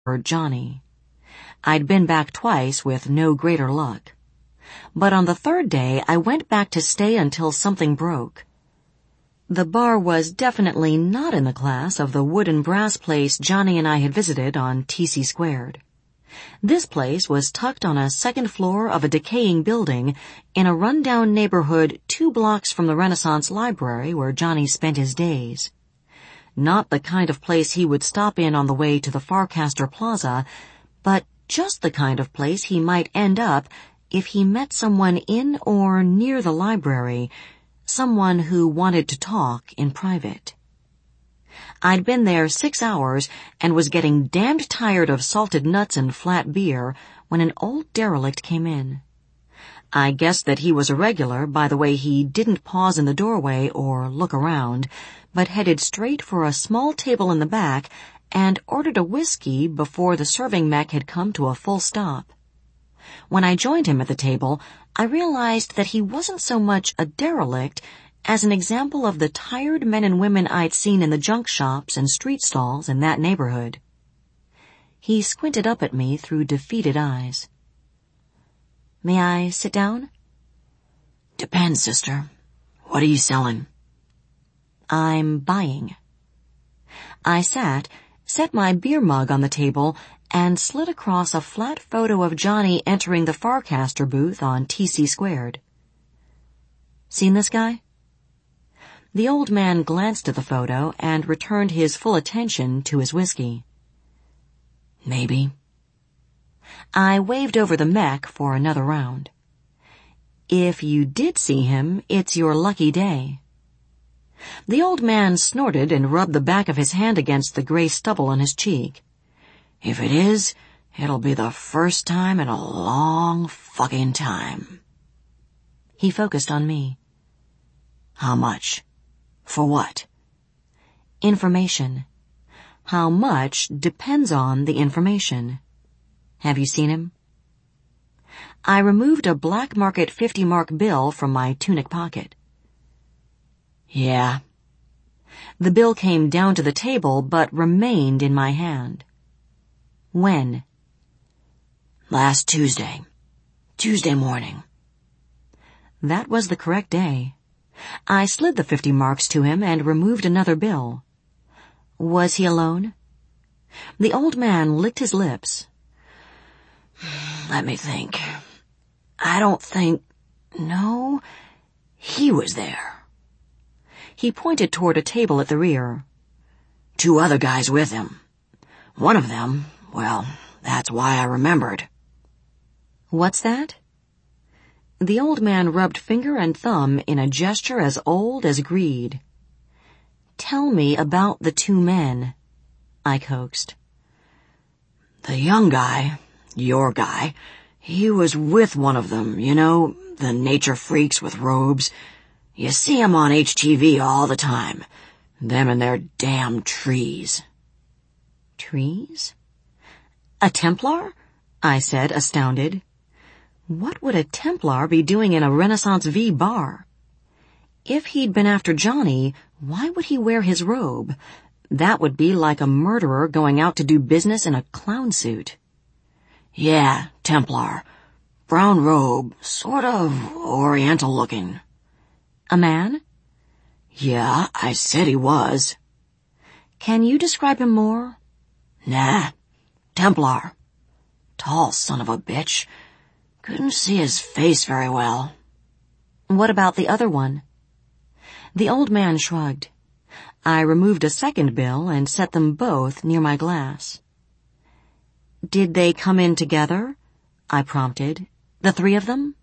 for Johnny. I'd been back twice with no greater luck. But on the third day, I went back to stay until something broke. The bar was definitely not in the class of the wood and brass place Johnny and I had visited on TC Squared. This place was tucked on a second floor of a decaying building in a rundown neighborhood 2 blocks from the Renaissance Library where Johnny spent his days. Not the kind of place he would stop in on the way to the Farcaster Plaza, but just the kind of place he might end up if he met someone in or near the library, someone who wanted to talk in private. I'd been there 6 hours and was getting damned tired of salted nuts and flat beer when an old derelict came in. I guessed that he was a regular by the way he didn't pause in the doorway or look around, but headed straight for a small table in the back and ordered a whiskey before the serving mech had come to a full stop. When I joined him at the table, I realized that he wasn't so much a derelict as an example of the tired men and women I'd seen in the junk shops and street stalls in that neighborhood. He squinted up at me through defeated eyes. "May I sit down?" "Depends, sister. What are you selling?" "I'm buying." I sat, set my beer mug on the table, and slid across a flat photo of Johnny entering the Farcaster booth on TC Squared. "Seen this guy?" The old man glanced at the photo and returned his full attention to his whiskey. "Maybe." I waved over the mech for another round. "If you did see him, it's your lucky day." The old man snorted and rubbed the back of his hand against the gray stubble on his cheek. "If it is, it'll be the first time in a long fucking time." He focused on me. "How much? For what?" "Information. How much depends on the information. Have you seen him?" I removed a black market 50-mark bill from my tunic pocket. "Yeah." The bill came down to the table but remained in my hand. "When?" "Last Tuesday. Tuesday morning." That was the correct day. I slid the 50 marks to him and removed another bill. "Was he alone?" The old man licked his lips. "Let me think. I don't think... No, he was there." He pointed toward a table at the rear. "2 other guys with him. One of them, well, that's why I remembered." "What's that?" The old man rubbed finger and thumb in a gesture as old as greed. "Tell me about the 2 men," I coaxed. "The young guy, your guy, he was with one of them, you know, the nature freaks with robes. You see 'em on HTV all the time. Them and their damn trees." "Trees? A Templar?" I said, astounded. What would a Templar be doing in a Renaissance V bar? If he'd been after Johnny, why would he wear his robe? That would be like a murderer going out to do business in a clown suit. "Yeah, Templar. Brown robe, sort of oriental looking." "A man?" "Yeah, I said he was." "Can you describe him more?" "Nah. Templar. Tall son of a bitch. Couldn't see his face very well." "What about the other one?" The old man shrugged. I removed a second bill and set them both near my glass. "Did they come in together?" I prompted. "The 3 of them?"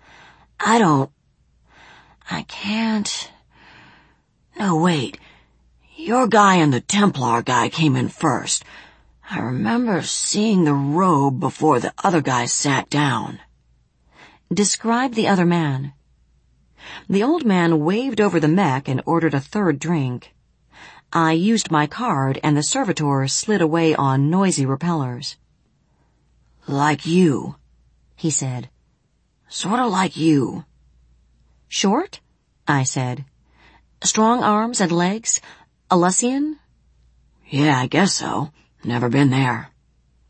I can't... No, wait. Your guy and the Templar guy came in first. I remember seeing the robe before the other guy sat down." "Describe the other man." The old man waved over the mech and ordered a 3rd drink. I used my card and the servitor slid away on noisy repellers. "Like you," he said. "Sorta like you." "Short?" I said. "Strong arms and legs? Elysian?" "Yeah, I guess so. Never been there."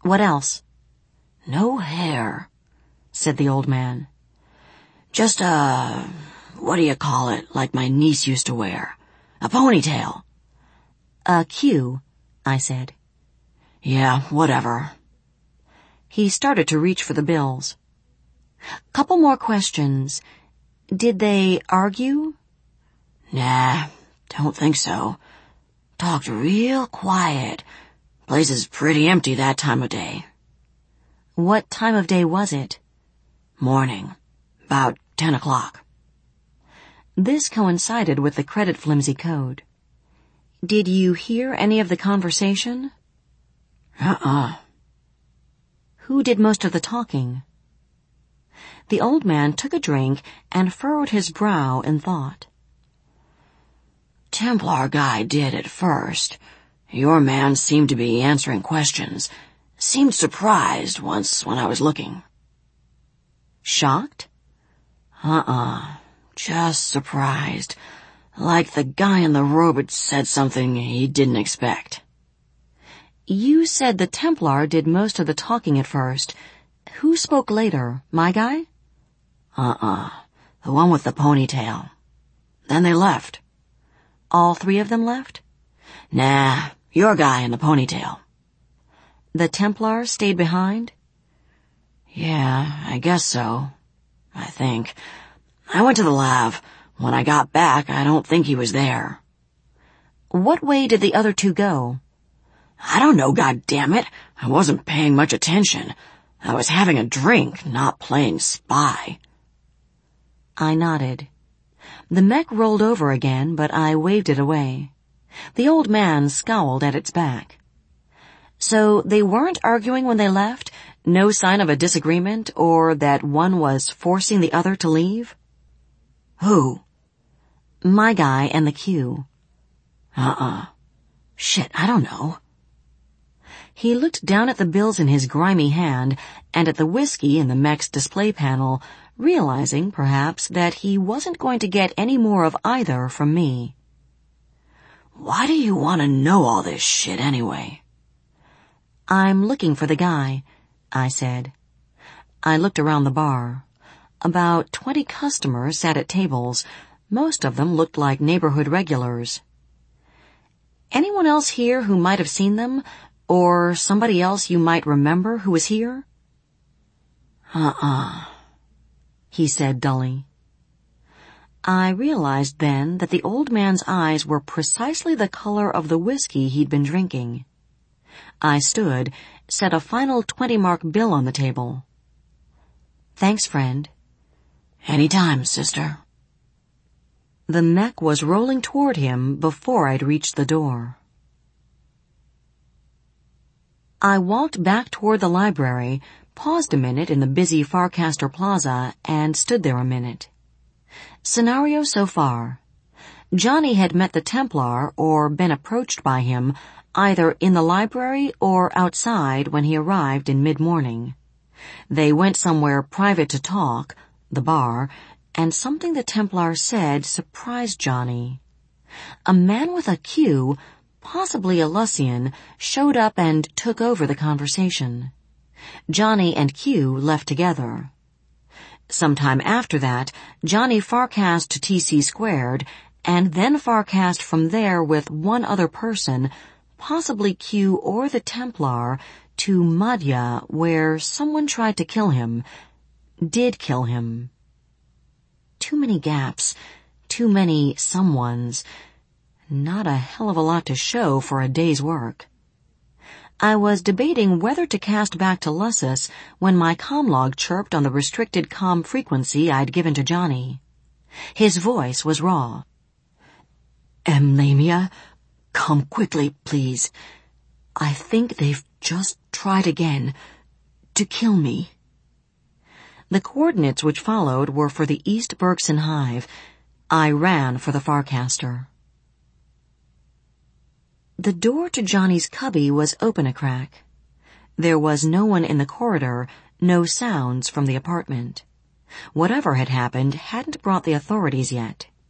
What else? No hair, said the old man. Just what do you call it, like my niece used to wear? A ponytail. A queue, I said. Yeah, whatever. He started to reach for the bills. Couple more questions. Did they argue? Nah, don't think so. Talked real quiet. Place is pretty empty that time of day. What time of day was it? Morning. About 10 o'clock. This coincided with the credit flimsy code. Did you hear any of the conversation? Who did most of the talking? The old man took a drink and furrowed his brow in thought. Templar guy did at first. Your man seemed to be answering questions. Seemed surprised once when I was looking. Shocked? Just surprised. Like the guy in the robe had said something he didn't expect. You said the Templar did most of the talking at first. Who spoke later? My guy? The one with the ponytail. Then they left. All three of them left? Nah, your guy in the ponytail. The Templar stayed behind? Yeah, I guess so. I think. I went to the lab. When I got back, I don't think he was there. What way did the other two go? I don't know, goddammit. I wasn't paying much attention. I was having a drink, not playing spy. I nodded. The mech rolled over again, but I waved it away. The old man scowled at its back. So they weren't arguing when they left? No sign of a disagreement, or that one was forcing the other to leave? Who? My guy and the queue. Shit, I don't know. He looked down at the bills in his grimy hand and at the whiskey in the mech's display panel, realizing, perhaps, that he wasn't going to get any more of either from me. Why do you want to know all this shit anyway? I'm looking for the guy, I said. I looked around the bar. About 20 customers sat at tables. Most of them looked like neighborhood regulars. Anyone else here who might have seen them? Or somebody else you might remember who was here? He said dully. I realized then that the old man's eyes were precisely the color of the whiskey he'd been drinking. I stood, set a final 20-mark bill on the table. Thanks, friend. Anytime, sister. The mech was rolling toward him before I'd reached the door. I walked back toward the library, paused a minute in the busy Farcaster Plaza, and stood there a minute. Scenario so far. Johnny had met the Templar or been approached by him either in the library or outside when he arrived in mid-morning. They went somewhere private to talk, the bar, and something the Templar said surprised Johnny. A man with a queue, possibly a Lucian, showed up and took over the conversation. Johnny and Q left together. Sometime after that, Johnny Farcast to TC Squared, and then Farcast from there with one other person, possibly Q or the Templar, to Madhya, where someone tried to kill him. Did kill him. Too many gaps. Too many someones. Not a hell of a lot to show for a day's work. I was debating whether to cast back to Lussus when my comm-log chirped on the restricted comm frequency I'd given to Johnny. His voice was raw. Lamia, come quickly, please. I think they've just tried again to kill me. The coordinates which followed were for the East Bergson Hive. I ran for the Farcaster. The door to Johnny's cubby was open a crack. There was no one in the corridor, no sounds from the apartment. Whatever had happened hadn't brought the authorities yet.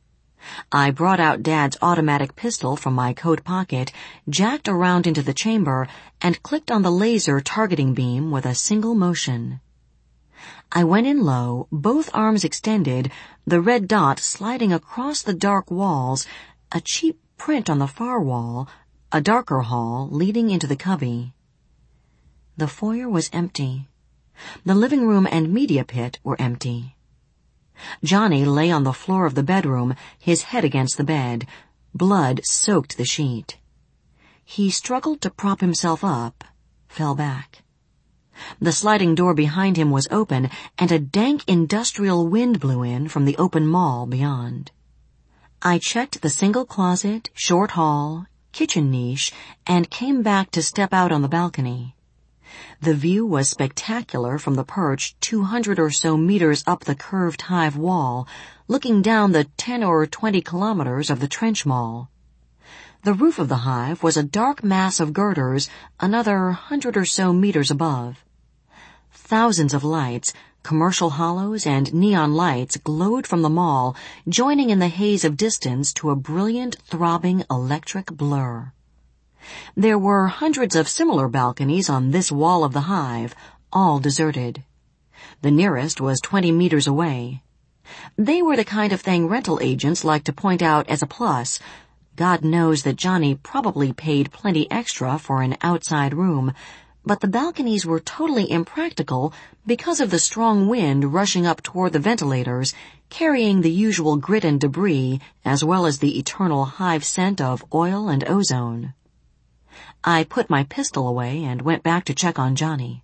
I brought out Dad's automatic pistol from my coat pocket, jacked around into the chamber, and clicked on the laser targeting beam with a single motion. I went in low, both arms extended, the red dot sliding across the dark walls, a cheap print on the far wall, a darker hall leading into the cubby. The foyer was empty. The living room and media pit were empty. Johnny lay on the floor of the bedroom, his head against the bed. Blood soaked the sheet. He struggled to prop himself up, fell back. The sliding door behind him was open, and a dank industrial wind blew in from the open mall beyond. I checked the single closet, short hall, kitchen niche, and came back to step out on the balcony. The view was spectacular from the perch 200 or so meters up the curved hive wall, looking down the 10 or 20 kilometers of the trench mall. The roof of the hive was a dark mass of girders another 100 or so meters above. Thousands of lights, commercial hollows and neon lights glowed from the mall, joining in the haze of distance to a brilliant, throbbing electric blur. There were hundreds of similar balconies on this wall of the hive, all deserted. The nearest was 20 meters away. They were the kind of thing rental agents like to point out as a plus. God knows that Johnny probably paid plenty extra for an outside room, but the balconies were totally impractical because of the strong wind rushing up toward the ventilators, carrying the usual grit and debris as well as the eternal hive scent of oil and ozone. I put my pistol away and went back to check on Johnny.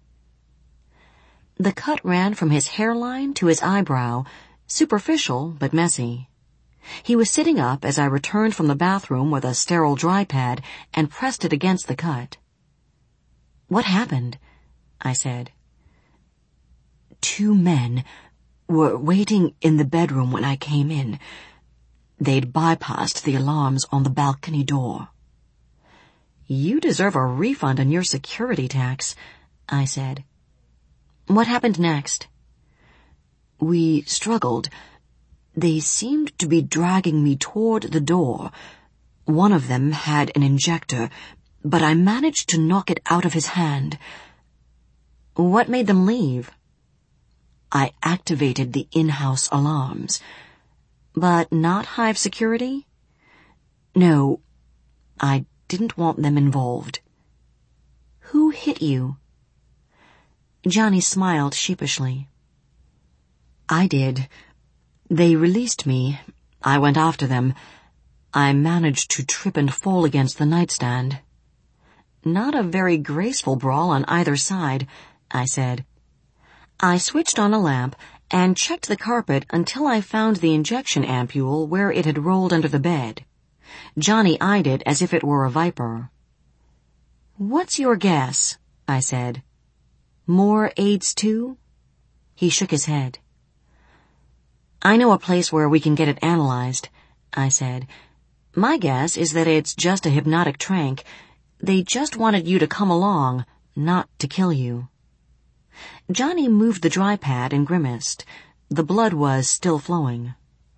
The cut ran from his hairline to his eyebrow, superficial but messy. He was sitting up as I returned from the bathroom with a sterile dry pad and pressed it against the cut. "What happened?" I said. "2 men were waiting in the bedroom when I came in. They'd bypassed the alarms on the balcony door." "You deserve a refund on your security tax," I said. "What happened next?" "We struggled. They seemed to be dragging me toward the door. One of them had an injector, but I managed to knock it out of his hand." "What made them leave?" "I activated the in-house alarms." "But not hive security?" "No, I didn't want them involved." "Who hit you?" Johnny smiled sheepishly. "I did. They released me. I went after them. I managed to trip and fall against the nightstand." "Not a very graceful brawl on either side," I said. I switched on a lamp and checked the carpet until I found the injection ampule where it had rolled under the bed. Johnny eyed it as if it were a viper. "What's your guess?" I said. "More AIDS too?" He shook his head. "I know a place where we can get it analyzed," I said. "My guess is that it's just a hypnotic trank. They just wanted you to come along, not to kill you." Johnny moved the dry pad and grimaced. The blood was still flowing.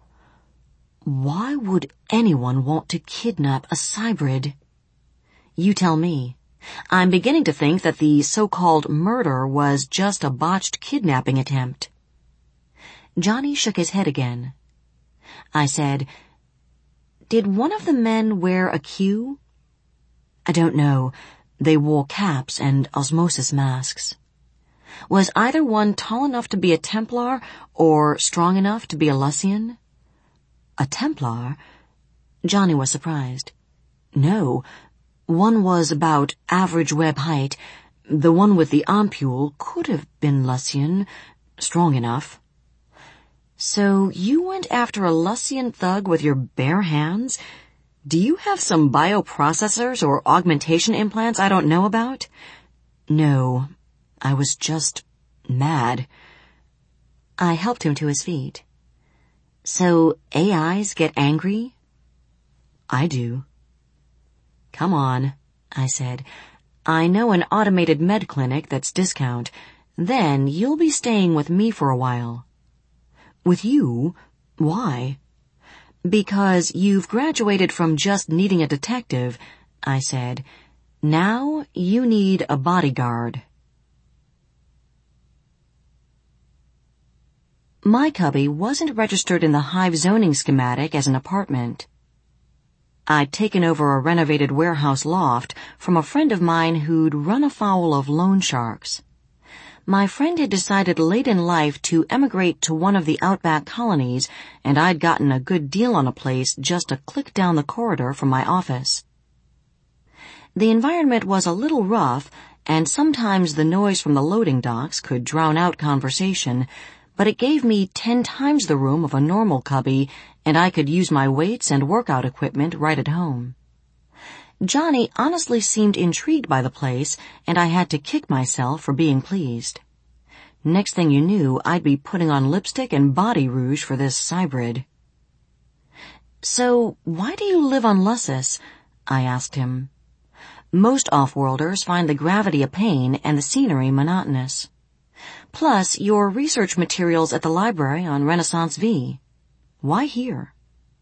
"Why would anyone want to kidnap a cybrid?" "You tell me. I'm beginning to think that the so-called murder was just a botched kidnapping attempt." Johnny shook his head again. I said, "Did one of the men wear a Q?" "I don't know. They wore caps and osmosis masks." "Was either one tall enough to be a Templar or strong enough to be a Lucian?" "A Templar?" Johnny was surprised. "No. One was about average web height. The one with the ampule could have been Lucian, strong enough." "So you went after a Lucian thug with your bare hands? Do you have some bioprocessors or augmentation implants I don't know about?" "No, I was just mad." I helped him to his feet. "So AIs get angry?" "I do." "Come on," I said. "I know an automated med clinic that's discount. Then you'll be staying with me for a while." "With you? Why?" Because you've graduated from just needing a detective, I said. Now you need a bodyguard. My cubby wasn't registered in the Hive zoning schematic as an apartment. I'd taken over a renovated warehouse loft from a friend of mine who'd run afoul of loan sharks. My friend had decided late in life to emigrate to one of the outback colonies, and I'd gotten a good deal on a place just a click down the corridor from my office. The environment was a little rough, and sometimes the noise from the loading docks could drown out conversation, but it gave me 10 times the room of a normal cubby, and I could use my weights and workout equipment right at home. Johnny honestly seemed intrigued by the place, and I had to kick myself for being pleased. Next thing you knew, I'd be putting on lipstick and body rouge for this hybrid. "So, why do you live on Lussus?" I asked him. "Most off-worlders find the gravity a pain and the scenery monotonous. Plus, your research materials at the library on Renaissance V. Why here?"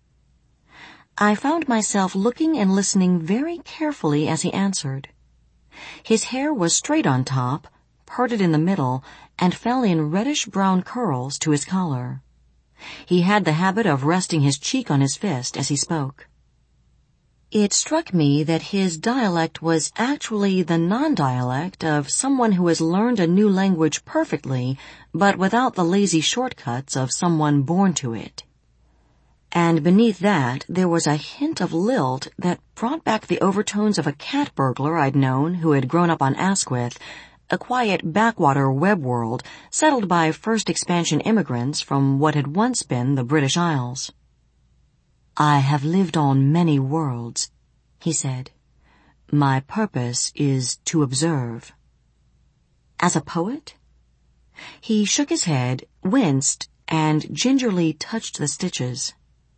I found myself looking and listening very carefully as he answered. His hair was straight on top, parted in the middle, and fell in reddish-brown curls to his collar. He had the habit of resting his cheek on his fist as he spoke. It struck me that his dialect was actually the non-dialect of someone who has learned a new language perfectly, but without the lazy shortcuts of someone born to it. And beneath that, there was a hint of lilt that brought back the overtones of a cat burglar I'd known who had grown up on Asquith, a quiet backwater web world settled by first expansion immigrants from what had once been the British Isles. "I have lived on many worlds," he said. "My purpose is to observe." "As a poet?" He shook his head, winced, and gingerly touched the stitches.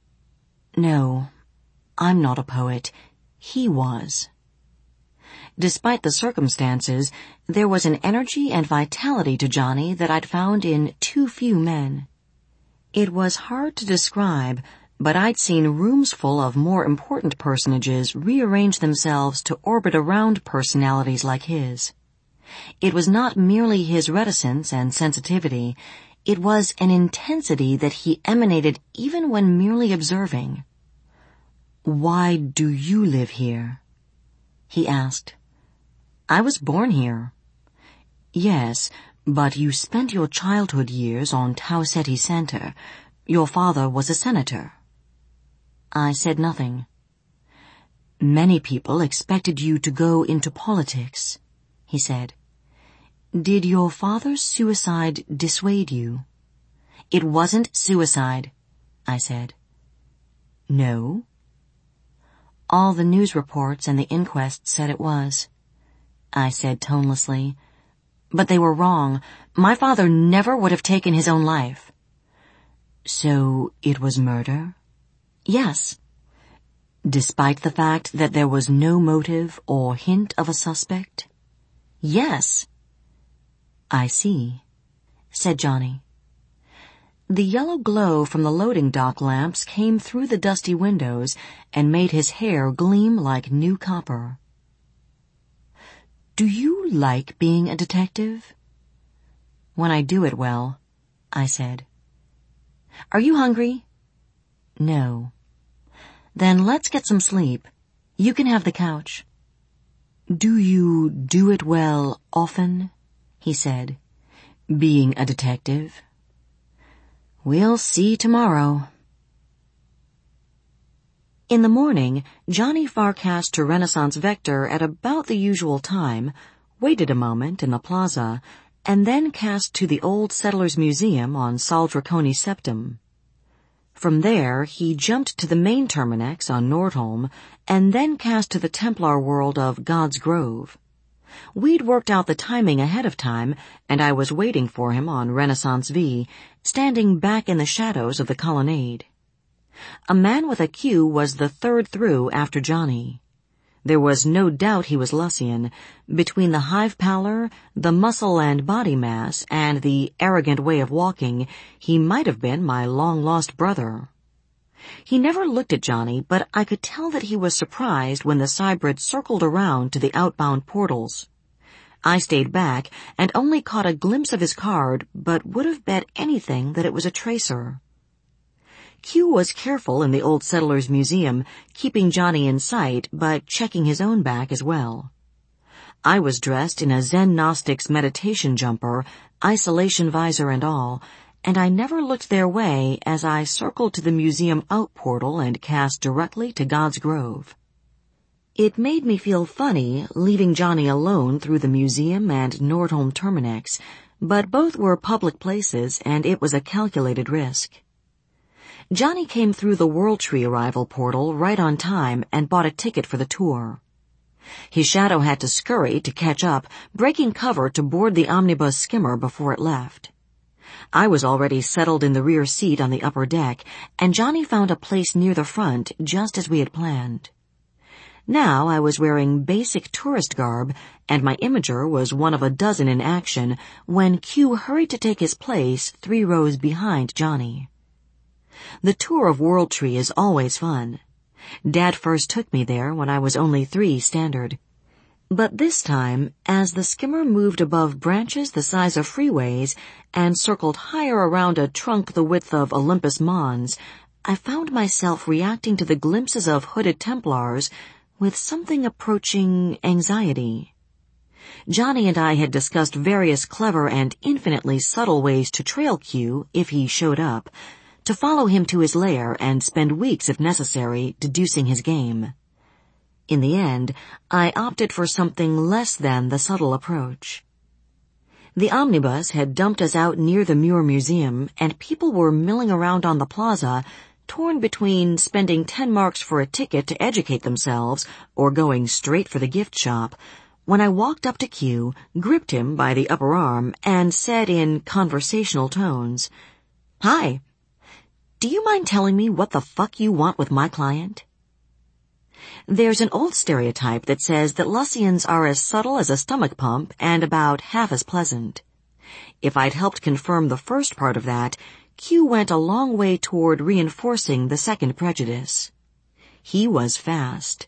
"No, I'm not a poet. He was." Despite the circumstances, there was an energy and vitality to Johnny that I'd found in too few men. It was hard to describe, but I'd seen rooms full of more important personages rearrange themselves to orbit around personalities like his. It was not merely his reticence and sensitivity, it was an intensity that he emanated even when merely observing. "Why do you live here?" he asked. "I was born here." "Yes, but you spent your childhood years on Tau Ceti Center. Your father was a senator." I said nothing. "Many people expected you to go into politics," he said. "Did your father's suicide dissuade you?" "It wasn't suicide," I said. "No?" "All the news reports and the inquest said it was," I said tonelessly. "But they were wrong. My father never would have taken his own life." "So it was murder?" "Yes." "Despite the fact that there was no motive or hint of a suspect?" "Yes." "I see," said Johnny. The yellow glow from the loading dock lamps came through the dusty windows and made his hair gleam like new copper. "Do you like being a detective?" "When I do it well," I said. "Are you hungry?" "No." "Then let's get some sleep. You can have the couch." "Do you do it well often?" he said. "Being a detective?" "We'll see tomorrow." In the morning, Johnny Farcast to Renaissance Vector at about the usual time, waited a moment in the plaza, and then cast to the Old Settlers Museum on Saldriconi Septum. From there, he jumped to the main Terminex on Nordholm, and then cast to the Templar world of God's Grove. We'd worked out the timing ahead of time, and I was waiting for him on Renaissance V, standing back in the shadows of the colonnade. A man with a Q was the third through after Johnny. There was no doubt he was Lucian. Between the hive pallor, the muscle and body mass, and the arrogant way of walking, he might have been my long-lost brother. He never looked at Johnny, but I could tell that he was surprised when the Cybrid circled around to the outbound portals. I stayed back and only caught a glimpse of his card, but would have bet anything that it was a tracer. Q was careful in the Old Settlers Museum, keeping Johnny in sight, but checking his own back as well. I was dressed in a Zen Gnostic's meditation jumper, isolation visor and all, and I never looked their way as I circled to the museum out portal and cast directly to God's Grove. It made me feel funny leaving Johnny alone through the museum and Nordholm Terminex, but both were public places and it was a calculated risk. Johnny came through the World Tree arrival portal right on time and bought a ticket for the tour. His shadow had to scurry to catch up, breaking cover to board the omnibus skimmer before it left. I was already settled in the rear seat on the upper deck, and Johnny found a place near the front just as we had planned. Now I was wearing basic tourist garb, and my imager was one of a dozen in action when Q hurried to take his place 3 rows behind Johnny. The tour of World Tree is always fun. Dad first took me there when I was only 3 standard. But this time, as the skimmer moved above branches the size of freeways and circled higher around a trunk the width of Olympus Mons, I found myself reacting to the glimpses of hooded Templars with something approaching anxiety. Johnny and I had discussed various clever and infinitely subtle ways to trail Q if he showed up, to follow him to his lair and spend weeks if necessary deducing his game. In the end, I opted for something less than the subtle approach. The omnibus had dumped us out near the Muir Museum, and people were milling around on the plaza, torn between spending 10 marks for a ticket to educate themselves or going straight for the gift shop, when I walked up to Q, gripped him by the upper arm, and said in conversational tones, "Hi. Do you mind telling me what the fuck you want with my client?" There's an old stereotype that says that Lusians are as subtle as a stomach pump and about half as pleasant. If I'd helped confirm the first part of that, Q went a long way toward reinforcing the second prejudice. He was fast.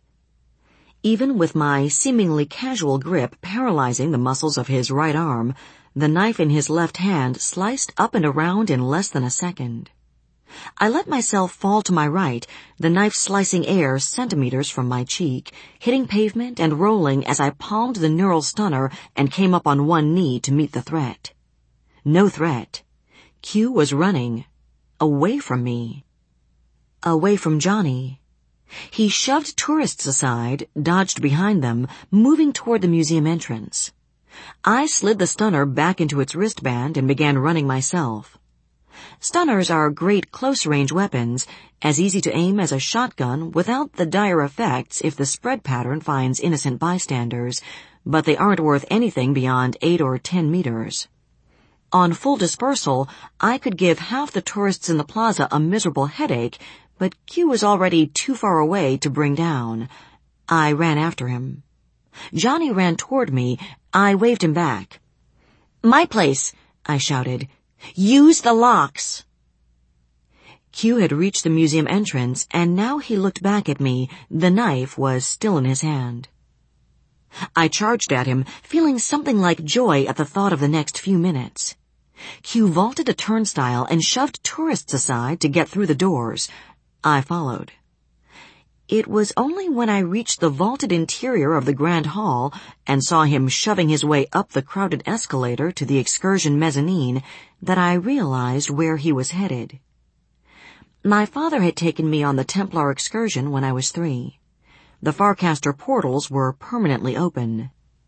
Even with my seemingly casual grip paralyzing the muscles of his right arm, the knife in his left hand sliced up and around in less than a second. I let myself fall to my right, the knife slicing air centimeters from my cheek, hitting pavement and rolling as I palmed the neural stunner and came up on one knee to meet the threat. No threat. Q was running. Away from me. Away from Johnny. He shoved tourists aside, dodged behind them, moving toward the museum entrance. I slid the stunner back into its wristband and began running myself. Stunners are great close-range weapons, as easy to aim as a shotgun without the dire effects if the spread pattern finds innocent bystanders, but they aren't worth anything beyond 8 or 10 meters. On full dispersal, I could give half the tourists in the plaza a miserable headache, but Q was already too far away to bring down. I ran after him. Johnny ran toward me. I waved him back. "My place," I shouted. "Use the locks." Q had reached the museum entrance, and now he looked back at me. The knife was still in his hand. I charged at him, feeling something like joy at the thought of the next few minutes. Q vaulted a turnstile and shoved tourists aside to get through the doors. I followed. It was only when I reached the vaulted interior of the Grand Hall and saw him shoving his way up the crowded escalator to the excursion mezzanine that I realized where he was headed. My father had taken me on the Templar excursion when I was 3. The Farcaster portals were permanently open.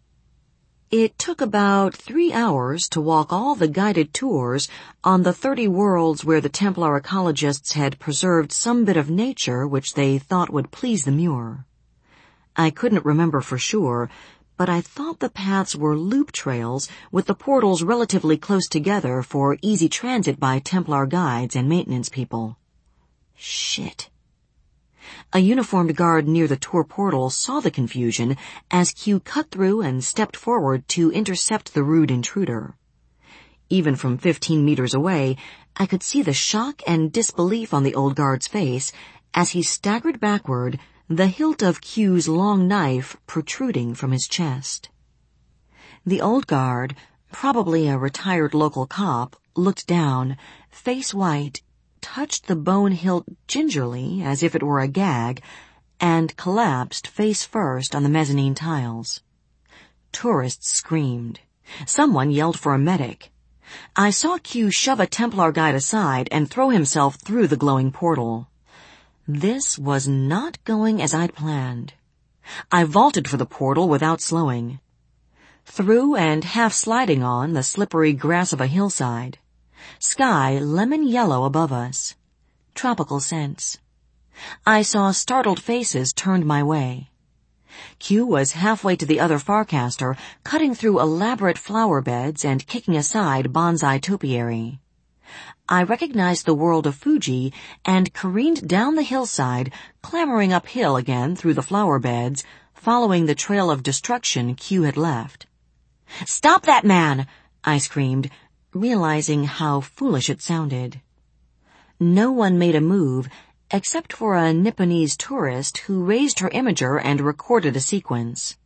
It took about 3 hours to walk all the guided tours on the 30 worlds where the Templar ecologists had preserved some bit of nature which they thought would please the Muir. I couldn't remember for sure, but I thought the paths were loop trails with the portals relatively close together for easy transit by Templar guides and maintenance people. Shit. A uniformed guard near the tour portal saw the confusion as Q cut through and stepped forward to intercept the rude intruder. Even from 15 meters away, I could see the shock and disbelief on the old guard's face as he staggered backward, the hilt of Q's long knife protruding from his chest. The old guard, probably a retired local cop, looked down, face white, touched the bone hilt gingerly as if it were a gag, and collapsed face first on the mezzanine tiles. Tourists screamed. Someone yelled for a medic. I saw Q shove a Templar guide aside and throw himself through the glowing portal. This was not going as I'd planned. I vaulted for the portal without slowing. Through and half sliding on the slippery grass of a hillside. Sky lemon yellow above us. Tropical scents. I saw startled faces turned my way. Q was halfway to the other Farcaster, cutting through elaborate flower beds and kicking aside bonsai topiary. I recognized the world of Fuji and careened down the hillside, clambering uphill again through the flower beds, following the trail of destruction Q had left. "Stop that man!" I screamed, realizing how foolish it sounded. No one made a move, except for a Nipponese tourist who raised her imager and recorded a sequence.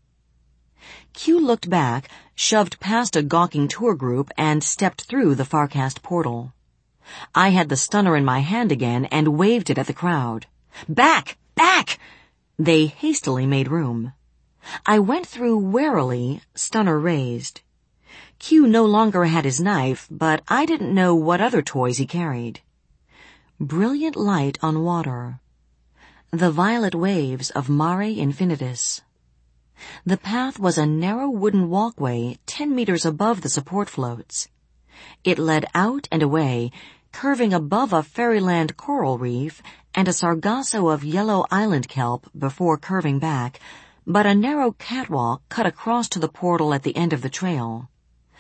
Q looked back, shoved past a gawking tour group, and stepped through the Farcast portal. I had the stunner in my hand again and waved it at the crowd. "Back! Back!" They hastily made room. I went through warily, stunner raised. Q no longer had his knife, but I didn't know what other toys he carried. Brilliant light on water. The violet waves of Mare Infinitus. The path was a narrow wooden walkway 10 meters above the support floats. It led out and away, curving above a fairyland coral reef and a sargasso of yellow island kelp before curving back, but a narrow catwalk cut across to the portal at the end of the trail.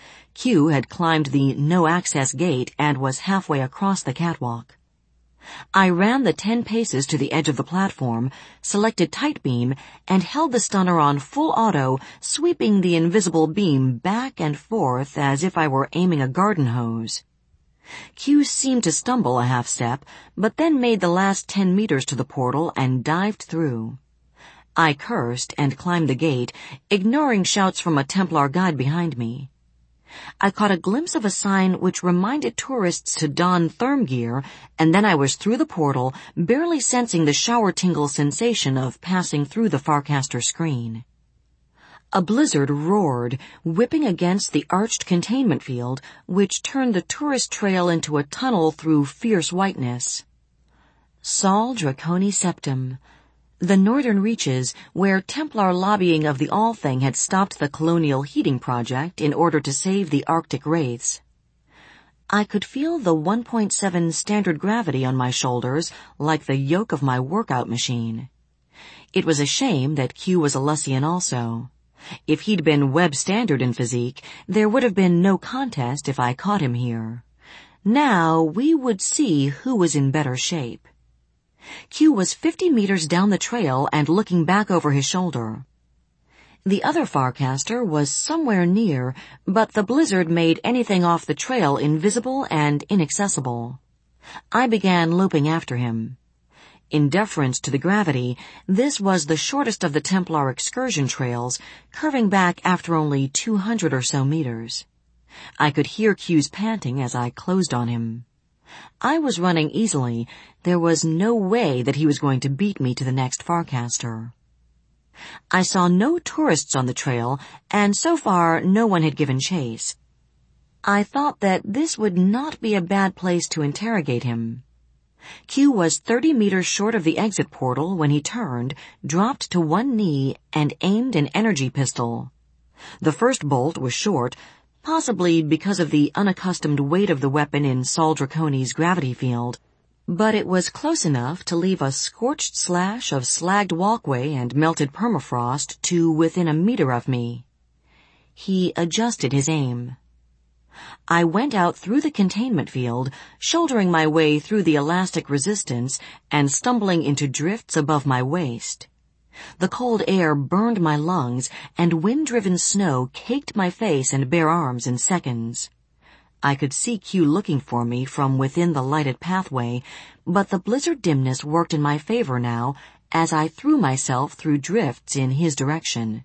Q had climbed the no-access gate and was halfway across the catwalk. I ran the 10 paces to the edge of the platform, selected tight beam, and held the stunner on full auto, sweeping the invisible beam back and forth as if I were aiming a garden hose. Q seemed to stumble a half step, but then made the last 10 meters to the portal and dived through. I cursed and climbed the gate, ignoring shouts from a Templar guide behind me. I caught a glimpse of a sign which reminded tourists to don therm gear, and then I was through the portal, barely sensing the shower tingle sensation of passing through the Farcaster screen. A blizzard roared, whipping against the arched containment field, which turned the tourist trail into a tunnel through fierce whiteness. Sol Draconi Septem. The northern reaches, where Templar lobbying of the All-Thing had stopped the colonial heating project in order to save the Arctic wraiths. I could feel the 1.7 standard gravity on my shoulders like the yoke of my workout machine. It was a shame that Q was a Lucian also. If he'd been Webb standard in physique, there would have been no contest if I caught him here. Now we would see who was in better shape. Q was 50 meters down the trail and looking back over his shoulder. The other Farcaster was somewhere near, but the blizzard made anything off the trail invisible and inaccessible. I began loping after him. In deference to the gravity, this was the shortest of the Templar excursion trails, curving back after only 200 or so meters. I could hear Q's panting as I closed on him. I was running easily. There was no way that he was going to beat me to the next Farcaster. I saw no tourists on the trail, and so far no one had given chase. I thought that this would not be a bad place to interrogate him. Q was 30 meters short of the exit portal when he turned, dropped to one knee, and aimed an energy pistol. The first bolt was short, possibly because of the unaccustomed weight of the weapon in Sol Draconi's gravity field, but it was close enough to leave a scorched slash of slagged walkway and melted permafrost to within a meter of me. He adjusted his aim. I went out through the containment field, shouldering my way through the elastic resistance and stumbling into drifts above my waist. The cold air burned my lungs, and wind-driven snow caked my face and bare arms in seconds. I could see Q looking for me from within the lighted pathway, but the blizzard dimness worked in my favor now as I threw myself through drifts in his direction.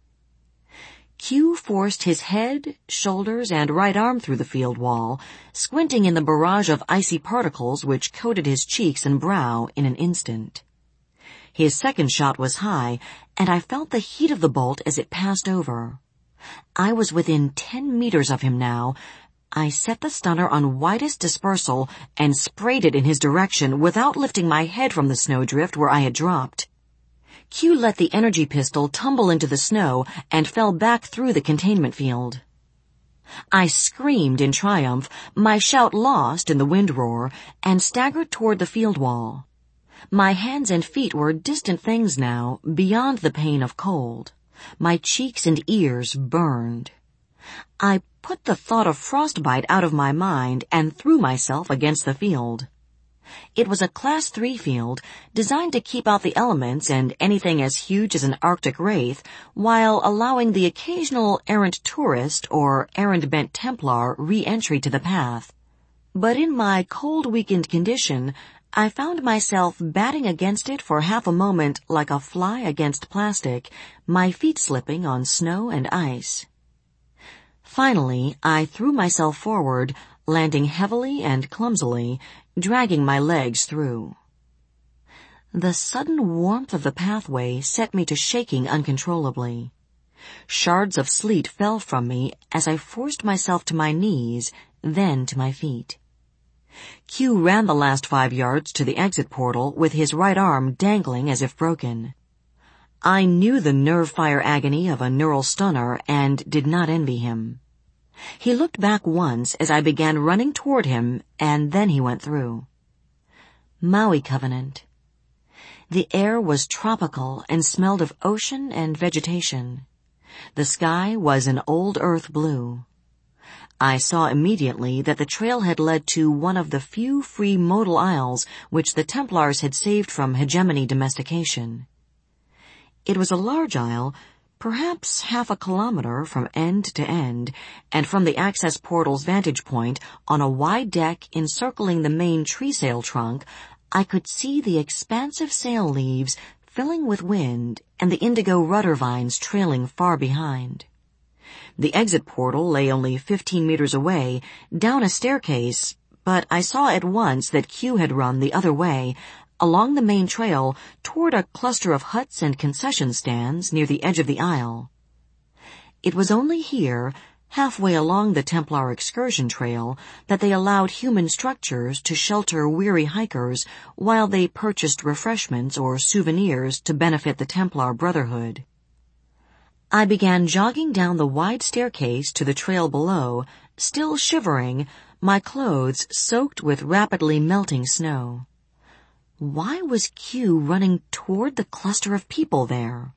Q forced his head, shoulders, and right arm through the field wall, squinting in the barrage of icy particles which coated his cheeks and brow in an instant. His second shot was high, and I felt the heat of the bolt as it passed over. I was within 10 meters of him now. I set the stunner on widest dispersal and sprayed it in his direction without lifting my head from the snowdrift where I had dropped. Q let the energy pistol tumble into the snow and fell back through the containment field. I screamed in triumph, my shout lost in the wind roar, and staggered toward the field wall. My hands and feet were distant things now, beyond the pain of cold. My cheeks and ears burned. I put the thought of frostbite out of my mind and threw myself against the field. It was a Class 3 field, designed to keep out the elements and anything as huge as an Arctic wraith, while allowing the occasional errant tourist or errand-bent Templar re-entry to the path. But in my cold-weakened condition, I found myself batting against it for half a moment like a fly against plastic, my feet slipping on snow and ice. Finally, I threw myself forward, landing heavily and clumsily, dragging my legs through. The sudden warmth of the pathway set me to shaking uncontrollably. Shards of sleet fell from me as I forced myself to my knees, then to my feet. Q ran the last 5 yards to the exit portal with his right arm dangling as if broken. I knew the nerve fire agony of a neural stunner and did not envy him. He looked back once as I began running toward him, and then he went through. Maui Covenant. The air was tropical and smelled of ocean and vegetation. The sky was an old earth blue. I saw immediately that the trail had led to one of the few free modal isles which the Templars had saved from hegemony domestication. It was a large isle, perhaps half a kilometer from end to end, and from the access portal's vantage point, on a wide deck encircling the main tree sail trunk, I could see the expansive sail leaves filling with wind and the indigo rudder vines trailing far behind. The exit portal lay only 15 meters away, down a staircase, but I saw at once that Q had run the other way, along the main trail, toward a cluster of huts and concession stands near the edge of the aisle. It was only here, halfway along the Templar excursion trail, that they allowed human structures to shelter weary hikers while they purchased refreshments or souvenirs to benefit the Templar Brotherhood. I began jogging down the wide staircase to the trail below, still shivering, my clothes soaked with rapidly melting snow. Why was Q running toward the cluster of people there?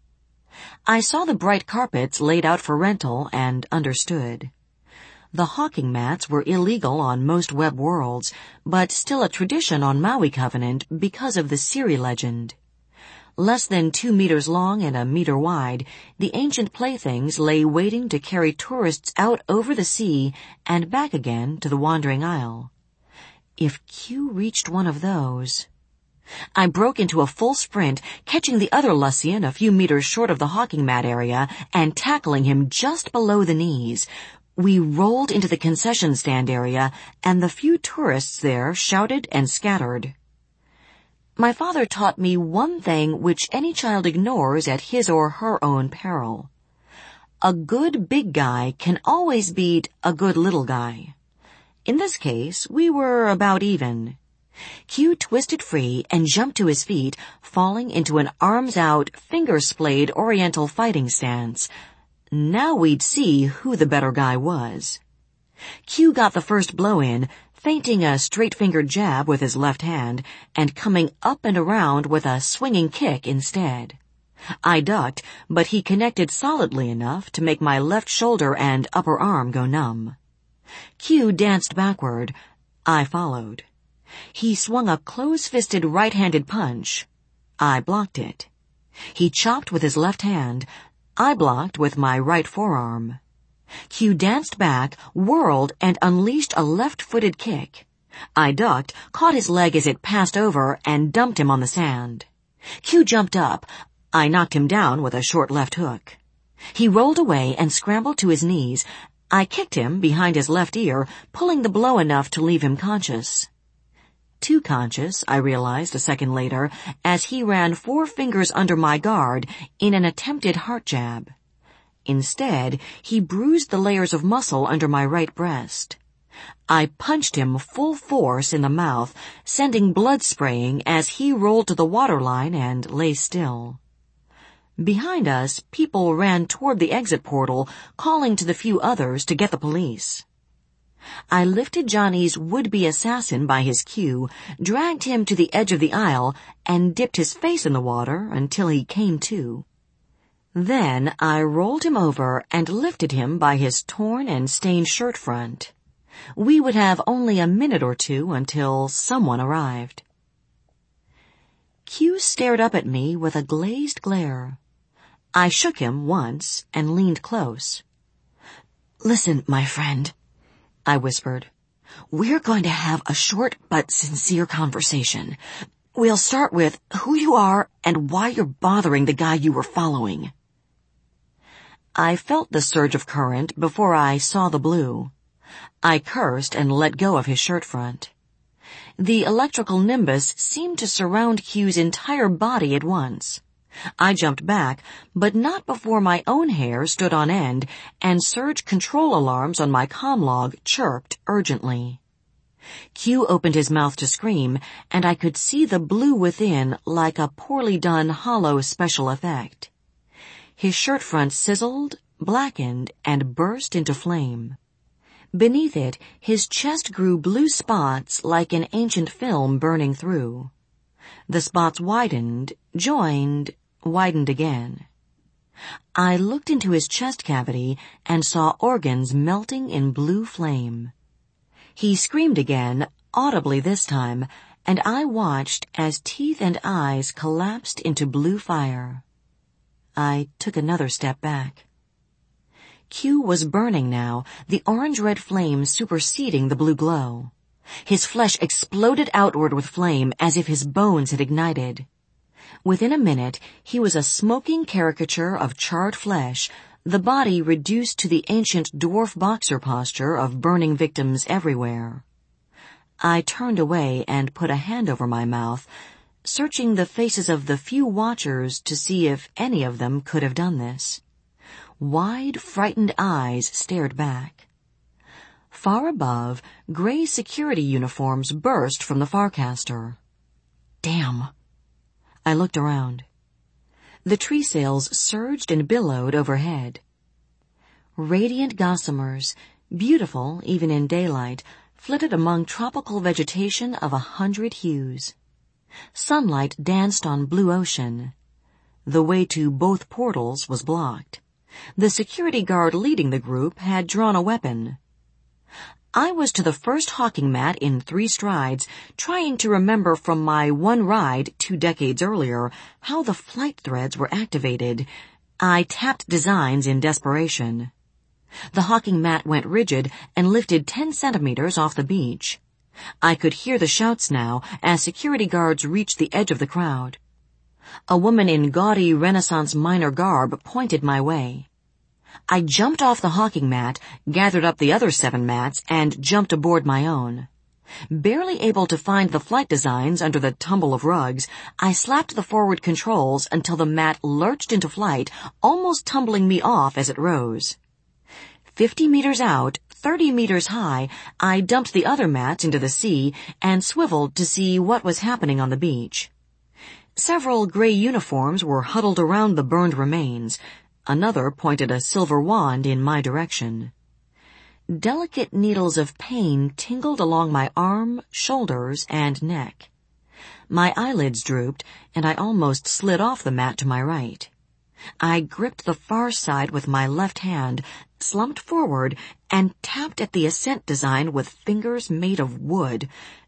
I saw the bright carpets laid out for rental and understood. The hawking mats were illegal on most web worlds, but still a tradition on Maui Covenant because of the Siri legend. Less than 2 meters long and a meter wide, the ancient playthings lay waiting to carry tourists out over the sea and back again to the wandering isle. If Q reached one of those... I broke into a full sprint, catching the other Lusian a few meters short of the hawking mat area and tackling him just below the knees. We rolled into the concession stand area, and the few tourists there shouted and scattered. My father taught me one thing which any child ignores at his or her own peril. A good big guy can always beat a good little guy. In this case, we were about even. Q twisted free and jumped to his feet, falling into an arms-out, finger-splayed oriental fighting stance. Now we'd see who the better guy was. Q got the first blow in, feinting a straight-fingered jab with his left hand and coming up and around with a swinging kick instead. I ducked, but he connected solidly enough to make my left shoulder and upper arm go numb. Q danced backward. I followed. He swung a close-fisted right-handed punch. I blocked it. He chopped with his left hand. I blocked with my right forearm. Q danced back, whirled, and unleashed a left-footed kick. I ducked, caught his leg as it passed over, and dumped him on the sand. Q jumped up. I knocked him down with a short left hook. He rolled away and scrambled to his knees. I kicked him behind his left ear, pulling the blow enough to leave him conscious. Too conscious, I realized a second later, as he ran 4 fingers under my guard in an attempted heart jab. Instead, he bruised the layers of muscle under my right breast. I punched him full force in the mouth, sending blood spraying as he rolled to the waterline and lay still. Behind us, people ran toward the exit portal, calling to the few others to get the police. I lifted Johnny's would-be assassin by his queue, dragged him to the edge of the aisle, and dipped his face in the water until he came to. Then I rolled him over and lifted him by his torn and stained shirt front. We would have only a minute or two until someone arrived. Q stared up at me with a glazed glare. I shook him once and leaned close. "Listen, my friend," I whispered. "We're going to have a short but sincere conversation. We'll start with who you are and why you're bothering the guy you were following." I felt the surge of current before I saw the blue. I cursed and let go of his shirt front. The electrical nimbus seemed to surround Q's entire body at once. I jumped back, but not before my own hair stood on end and surge control alarms on my comm log chirped urgently. Q opened his mouth to scream, and I could see the blue within like a poorly done hollow special effect. His shirt front sizzled, blackened, and burst into flame. Beneath it, his chest grew blue spots like an ancient film burning through. The spots widened, joined, widened again. I looked into his chest cavity and saw organs melting in blue flame. He screamed again, audibly this time, and I watched as teeth and eyes collapsed into blue fire. I took another step back. Q was burning now, the orange-red flame superseding the blue glow. His flesh exploded outward with flame as if his bones had ignited. Within a minute, he was a smoking caricature of charred flesh, the body reduced to the ancient dwarf boxer posture of burning victims everywhere. I turned away and put a hand over my mouth, searching the faces of the few watchers to see if any of them could have done this. Wide, frightened eyes stared back. Far above, gray security uniforms burst from the Farcaster. Damn. I looked around. The tree sails surged and billowed overhead. Radiant gossamers, beautiful even in daylight, flitted among tropical vegetation of 100 hues. Sunlight danced on blue ocean. The way to both portals was blocked. The security guard leading the group had drawn a weapon. I was to the first hawking mat in 3 strides, trying to remember from my one ride 2 decades earlier how the flight threads were activated. I tapped designs in desperation. The hawking mat went rigid and lifted 10 centimeters off the beach. I could hear the shouts now as security guards reached the edge of the crowd. A woman in gaudy Renaissance minor garb pointed my way. I jumped off the hawking mat, gathered up the other 7 mats, and jumped aboard my own. Barely able to find the flight designs under the tumble of rugs, I slapped the forward controls until the mat lurched into flight, almost tumbling me off as it rose. 50 meters out, 30 meters high, I dumped the other mats into the sea and swiveled to see what was happening on the beach. Several gray uniforms were huddled around the burned remains. Another pointed a silver wand in my direction. Delicate needles of pain tingled along my arm, shoulders, and neck. My eyelids drooped, and I almost slid off the mat to my right. I gripped the far side with my left hand, slumped forward, and tapped at the ascent design with fingers made of wood.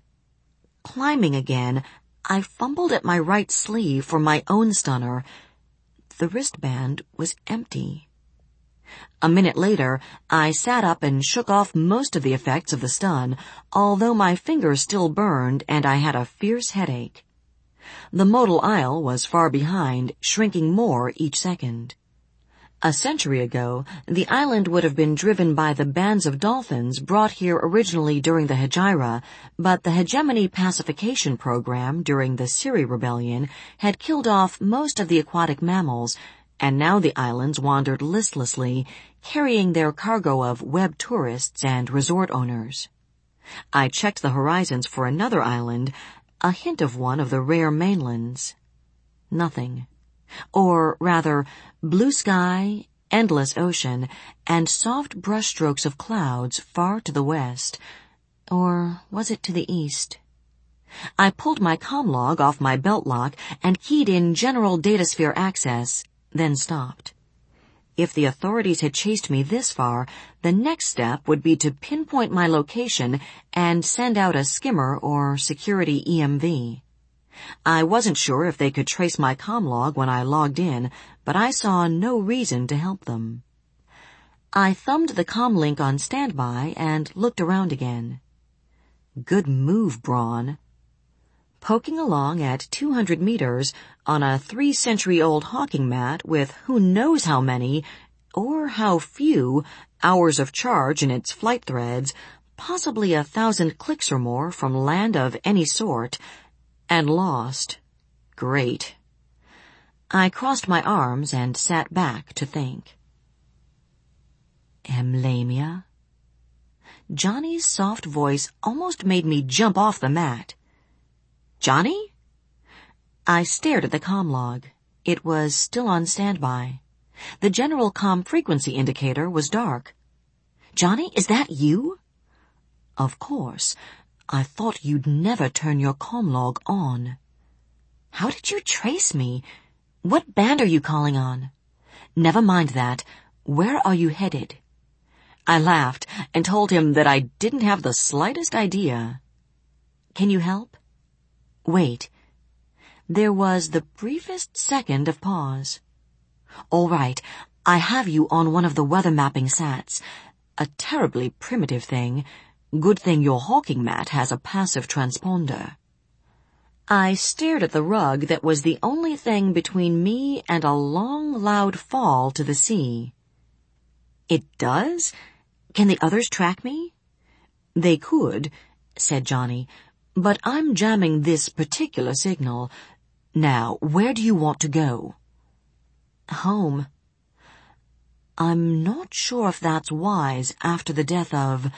Climbing again, I fumbled at my right sleeve for my own stunner. The wristband was empty. A minute later, I sat up and shook off most of the effects of the stun, although my fingers still burned and I had a fierce headache. The modal isle was far behind, shrinking more each second. A century ago, the island would have been driven by the bands of dolphins brought here originally during the Hegira, but the Hegemony pacification program during the Siri Rebellion had killed off most of the aquatic mammals, and now the islands wandered listlessly, carrying their cargo of web tourists and resort owners. I checked the horizons for another island, a hint of one of the rare mainlands. Nothing. Or, rather, blue sky, endless ocean, and soft brushstrokes of clouds far to the west. Or was it to the east? I pulled my comm-log off my belt lock and keyed in General Datasphere Access, then stopped. If the authorities had chased me this far, the next step would be to pinpoint my location and send out a skimmer or security EMV. I wasn't sure if they could trace my comm-log when I logged in, but I saw no reason to help them. I thumbed the comm link on standby and looked around again. Good move, Braun. Poking along at 200 meters on a 3-century-old hawking mat with who knows how many, or how few, hours of charge in its flight threads, possibly 1,000 clicks or more from land of any sort, and lost. Great. I crossed my arms and sat back to think. Emlamia? Johnny's soft voice almost made me jump off the mat. Johnny? I stared at the comm log. It was still on standby. The general comm frequency indicator was dark. Johnny, is that you? Of course. I thought you'd never turn your comm log on. How did you trace me? What band are you calling on? Never mind that. Where are you headed? I laughed and told him that I didn't have the slightest idea. Can you help? Wait. There was the briefest second of pause. All right, I have you on one of the weather mapping sats. A terribly primitive thing. Good thing your hawking mat has a passive transponder. I stared at the rug that was the only thing between me and a long, loud fall to the sea. It does? Can the others track me? They could, said Johnny, but I'm jamming this particular signal. Now, where do you want to go? Home. I'm not sure if that's wise after the death of,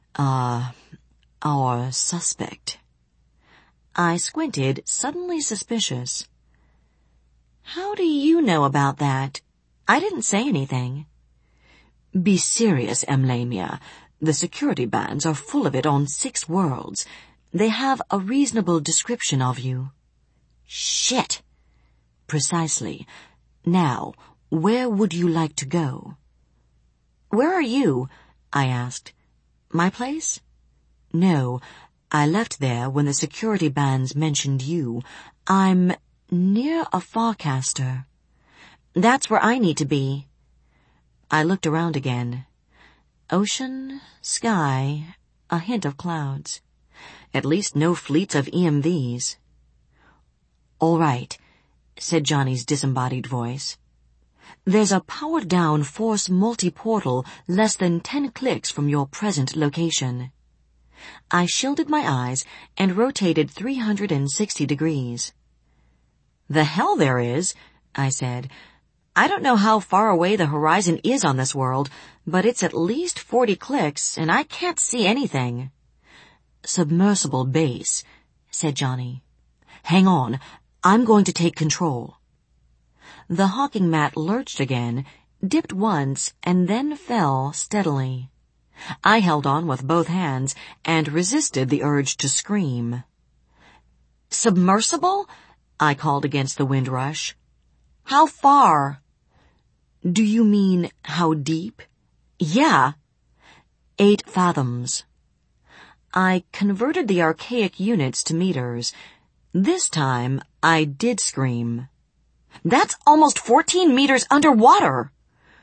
our suspect. I squinted, suddenly suspicious. How do you know about that? I didn't say anything. Be serious, Emlamia. The security bands are full of it on 6 worlds. They have a reasonable description of you. Shit! Precisely. Now, where would you like to go? Where are you? I asked. My place? No, I left there when the security bands mentioned you. I'm near a Farcaster. That's where I need to be. I looked around again. Ocean, sky, a hint of clouds. At least no fleets of EMVs. All right, said Johnny's disembodied voice. There's a powered-down Force multi-portal less than 10 clicks from your present location. I shielded my eyes and rotated 360 degrees. The hell there is, I said. I don't know how far away the horizon is on this world, but it's at least 40 clicks, and I can't see anything. Submersible base, said Johnny. Hang on, I'm going to take control. The hawking mat lurched again, dipped once, and then fell steadily. I held on with both hands and resisted the urge to scream. Submersible? I called against the wind rush. How far? Do you mean how deep? Yeah. 8 fathoms. I converted the archaic units to meters. This time, I did scream. That's almost 14 meters underwater.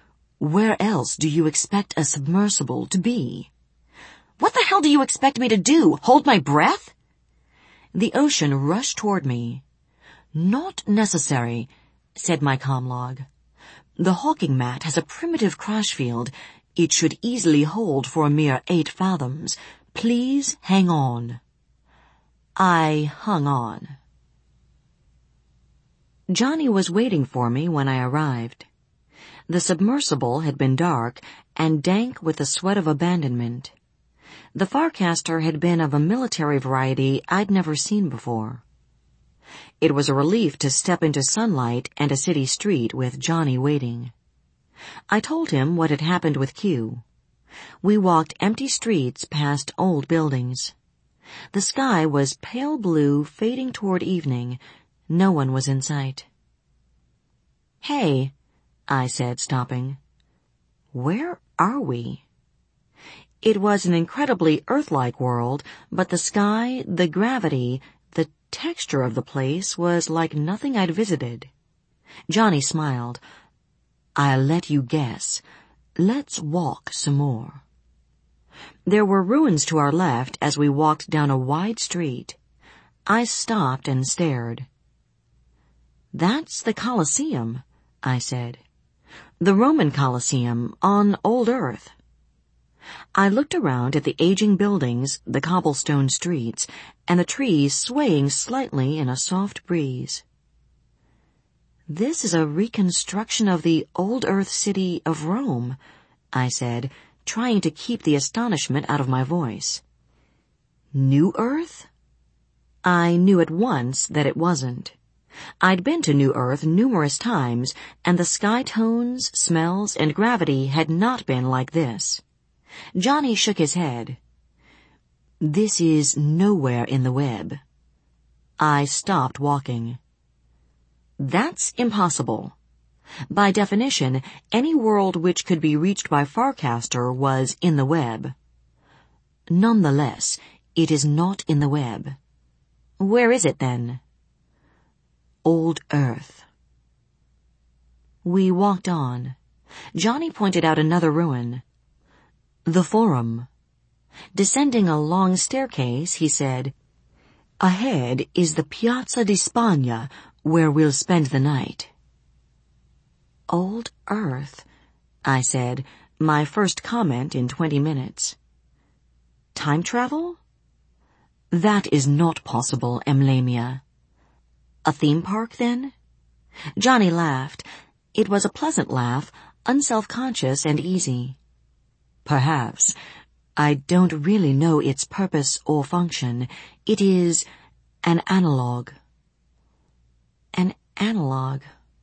Where else do you expect a submersible to be? What the hell do you expect me to do? Hold my breath? The ocean rushed toward me. Not necessary, said my comlog. The Hawking mat has a primitive crash field. It should easily hold for a mere 8 fathoms. Please hang on. I hung on. Johnny was waiting for me when I arrived. The submersible had been dark and dank with the sweat of abandonment. The Farcaster had been of a military variety I'd never seen before. It was a relief to step into sunlight and a city street with Johnny waiting. I told him what had happened with Q. We walked empty streets past old buildings. The sky was pale blue, fading toward evening. No one was in sight. Hey, I said, stopping. Where are we? It was an incredibly Earth-like world, but the sky, the gravity, the texture of the place was like nothing I'd visited. Johnny smiled. I'll let you guess. Let's walk some more. There were ruins to our left as we walked down a wide street. I stopped and stared. That's the Colosseum, I said. The Roman Colosseum on old Earth. I looked around at the aging buildings, the cobblestone streets, and the trees swaying slightly in a soft breeze. This is a reconstruction of the old Earth city of Rome, I said, trying to keep the astonishment out of my voice. New Earth? I knew at once that it wasn't. I'd been to New Earth numerous times, and the sky tones, smells, and gravity had not been like this. Johnny shook his head. This is nowhere in the web. I stopped walking. That's impossible. By definition, any world which could be reached by Farcaster was in the web. Nonetheless, it is not in the web. Where is it then? Old Earth. We walked on. Johnny pointed out another ruin. The Forum. Descending a long staircase, he said, Ahead is the Piazza di Spagna, where we'll spend the night. Old Earth, I said, my first comment in 20 minutes. Time travel? That is not possible, Emlamia. A theme park, then? Johnny laughed. It was a pleasant laugh, unself-conscious and easy. Perhaps. I don't really know its purpose or function. It is an analog. An analog.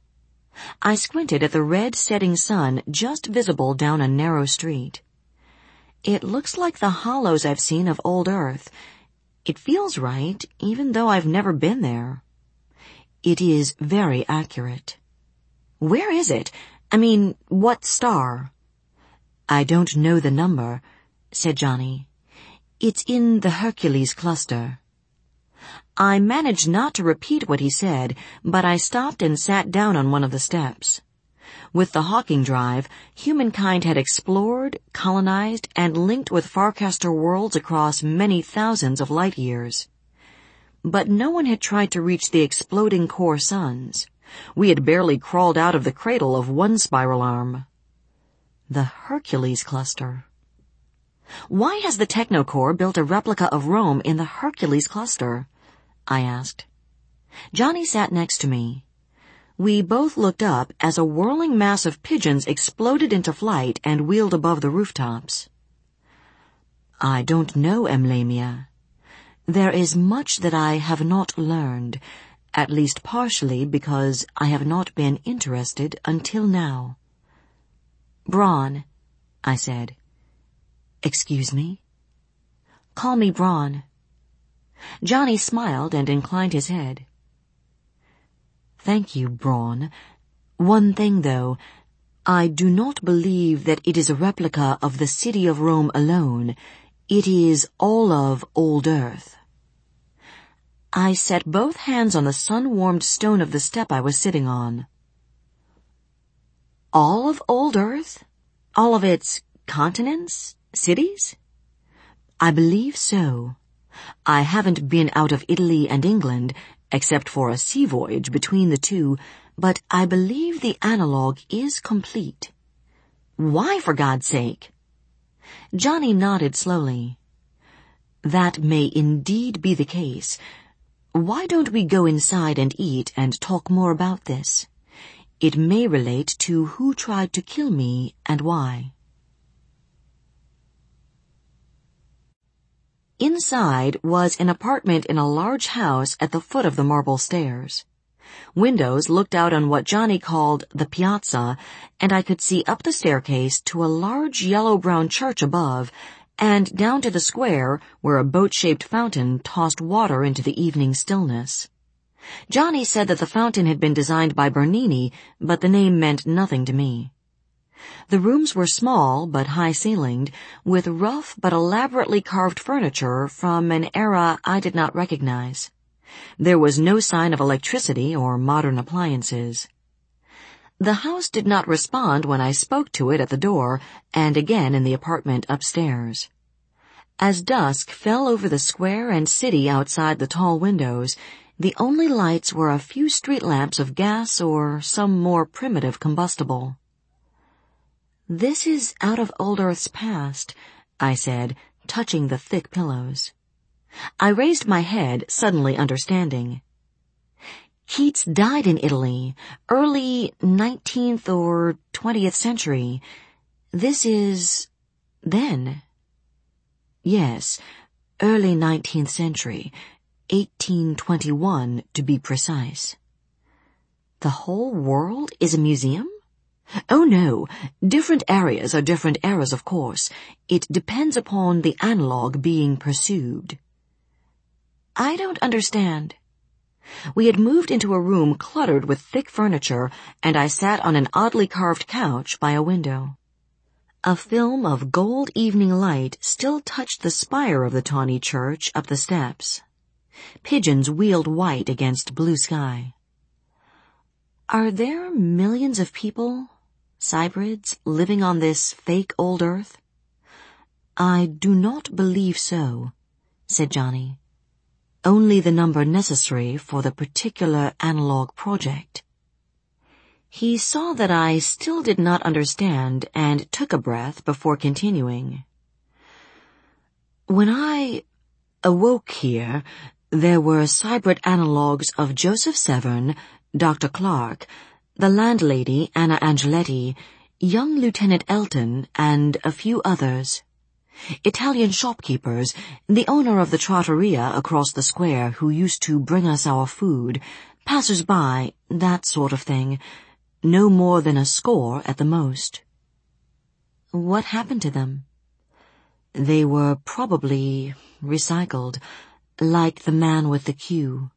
I squinted at the red setting sun just visible down a narrow street. It looks like the hollows I've seen of old Earth. It feels right, even though I've never been there. It is very accurate. Where is it? I mean, what star? I don't know the number, said Johnny. It's in the Hercules cluster. I managed not to repeat what he said, but I stopped and sat down on one of the steps. With the Hawking drive, humankind had explored, colonized, and linked with Farcaster worlds across many thousands of light years. But no one had tried to reach the exploding core suns. We had barely crawled out of the cradle of one spiral arm. The Hercules cluster. Why has the Technocore built a replica of Rome in the Hercules cluster? I asked. Johnny sat next to me. We both looked up as a whirling mass of pigeons exploded into flight and wheeled above the rooftops. I don't know, Emlamia. There is much that I have not learned, at least partially because I have not been interested until now. Braun, I said. Excuse me? Call me Braun. Johnny smiled and inclined his head. Thank you, Braun. One thing, though, I do not believe that it is a replica of the city of Rome alone. It is all of old Earth. I set both hands on the sun-warmed stone of the step I was sitting on. All of old Earth? All of its continents? Cities? I believe so. I haven't been out of Italy and England, except for a sea voyage between the two, but I believe the analog is complete. Why, for God's sake? Johnny nodded slowly. That may indeed be the case. Why don't we go inside and eat and talk more about this? It may relate to who tried to kill me and why. Inside was an apartment in a large house at the foot of the marble stairs. Windows looked out on what Johnny called the piazza, and I could see up the staircase to a large yellow-brown church above, and down to the square where a boat-shaped fountain tossed water into the evening stillness. Johnny said that the fountain had been designed by Bernini, but the name meant nothing to me. The rooms were small but high-ceilinged, with rough but elaborately carved furniture from an era I did not recognize. There was no sign of electricity or modern appliances. The house did not respond when I spoke to it at the door, and again in the apartment upstairs. As dusk fell over the square and city outside the tall windows, the only lights were a few street lamps of gas or some more primitive combustible. "This is out of old Earth's past," I said, touching the thick pillows. I raised my head, suddenly understanding. Keats died in Italy, early 19th or 20th century. This is... then. Yes, early 19th century, 1821 to be precise. The whole world is a museum? Oh no, different areas are different eras, of course. It depends upon the analog being pursued. I don't understand. We had moved into a room cluttered with thick furniture, and I sat on an oddly carved couch by a window. A film of gold evening light still touched the spire of the tawny church up the steps. Pigeons wheeled white against blue sky. Are there millions of people, cybrids, living on this fake old Earth? I do not believe so, said Johnny. Only the number necessary for the particular analog project. He saw that I still did not understand and took a breath before continuing. When I awoke here, there were cybrid analogs of Joseph Severn, Dr. Clark, the landlady Anna Angeletti, young Lieutenant Elton, and a few others. Italian shopkeepers, the owner of the trattoria across the square who used to bring us our food, passers-by, that sort of thing. No more than a score at the most. What happened to them? They were probably recycled, like the man with the queue.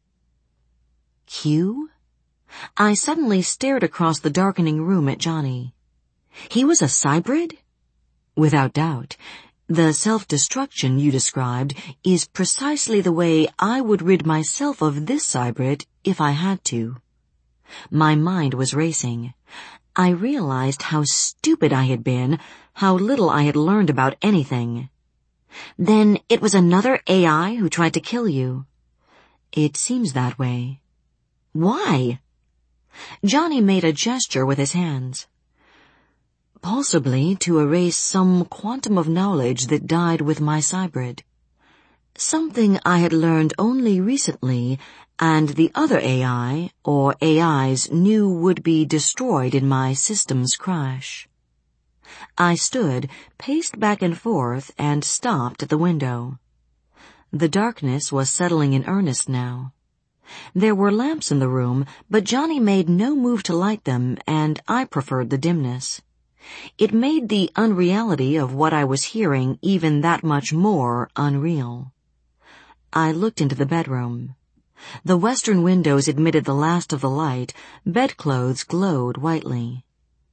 Q? I suddenly stared across the darkening room at Johnny. He was a cybrid? Without doubt. The self-destruction you described is precisely the way I would rid myself of this cybrid if I had to. My mind was racing. I realized how stupid I had been, how little I had learned about anything. Then it was another AI who tried to kill you. It seems that way. Why? Johnny made a gesture with his hands. Possibly to erase some quantum of knowledge that died with my cybrid. Something I had learned only recently, and the other AI, or AIs, knew would be destroyed in my system's crash. I stood, paced back and forth, and stopped at the window. The darkness was settling in earnest now. There were lamps in the room, but Johnny made no move to light them, and I preferred the dimness. It made the unreality of what I was hearing even that much more unreal. I looked into the bedroom. The western windows admitted the last of the light. Bedclothes glowed whitely.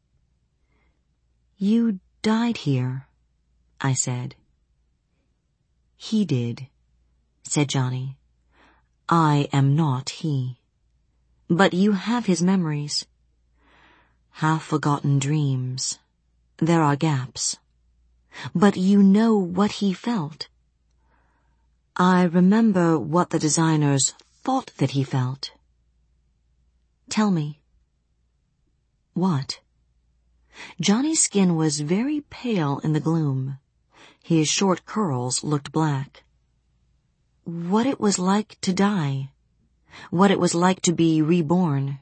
You died here, I said. He did, said Johnny. I am not he. But you have his memories. Half-forgotten dreams. there are gaps. But you know what he felt. I remember what the designers thought that he felt. Tell me. What? Johnny's skin was very pale in the gloom. His short curls looked black. What it was like to die. What it was like to be reborn.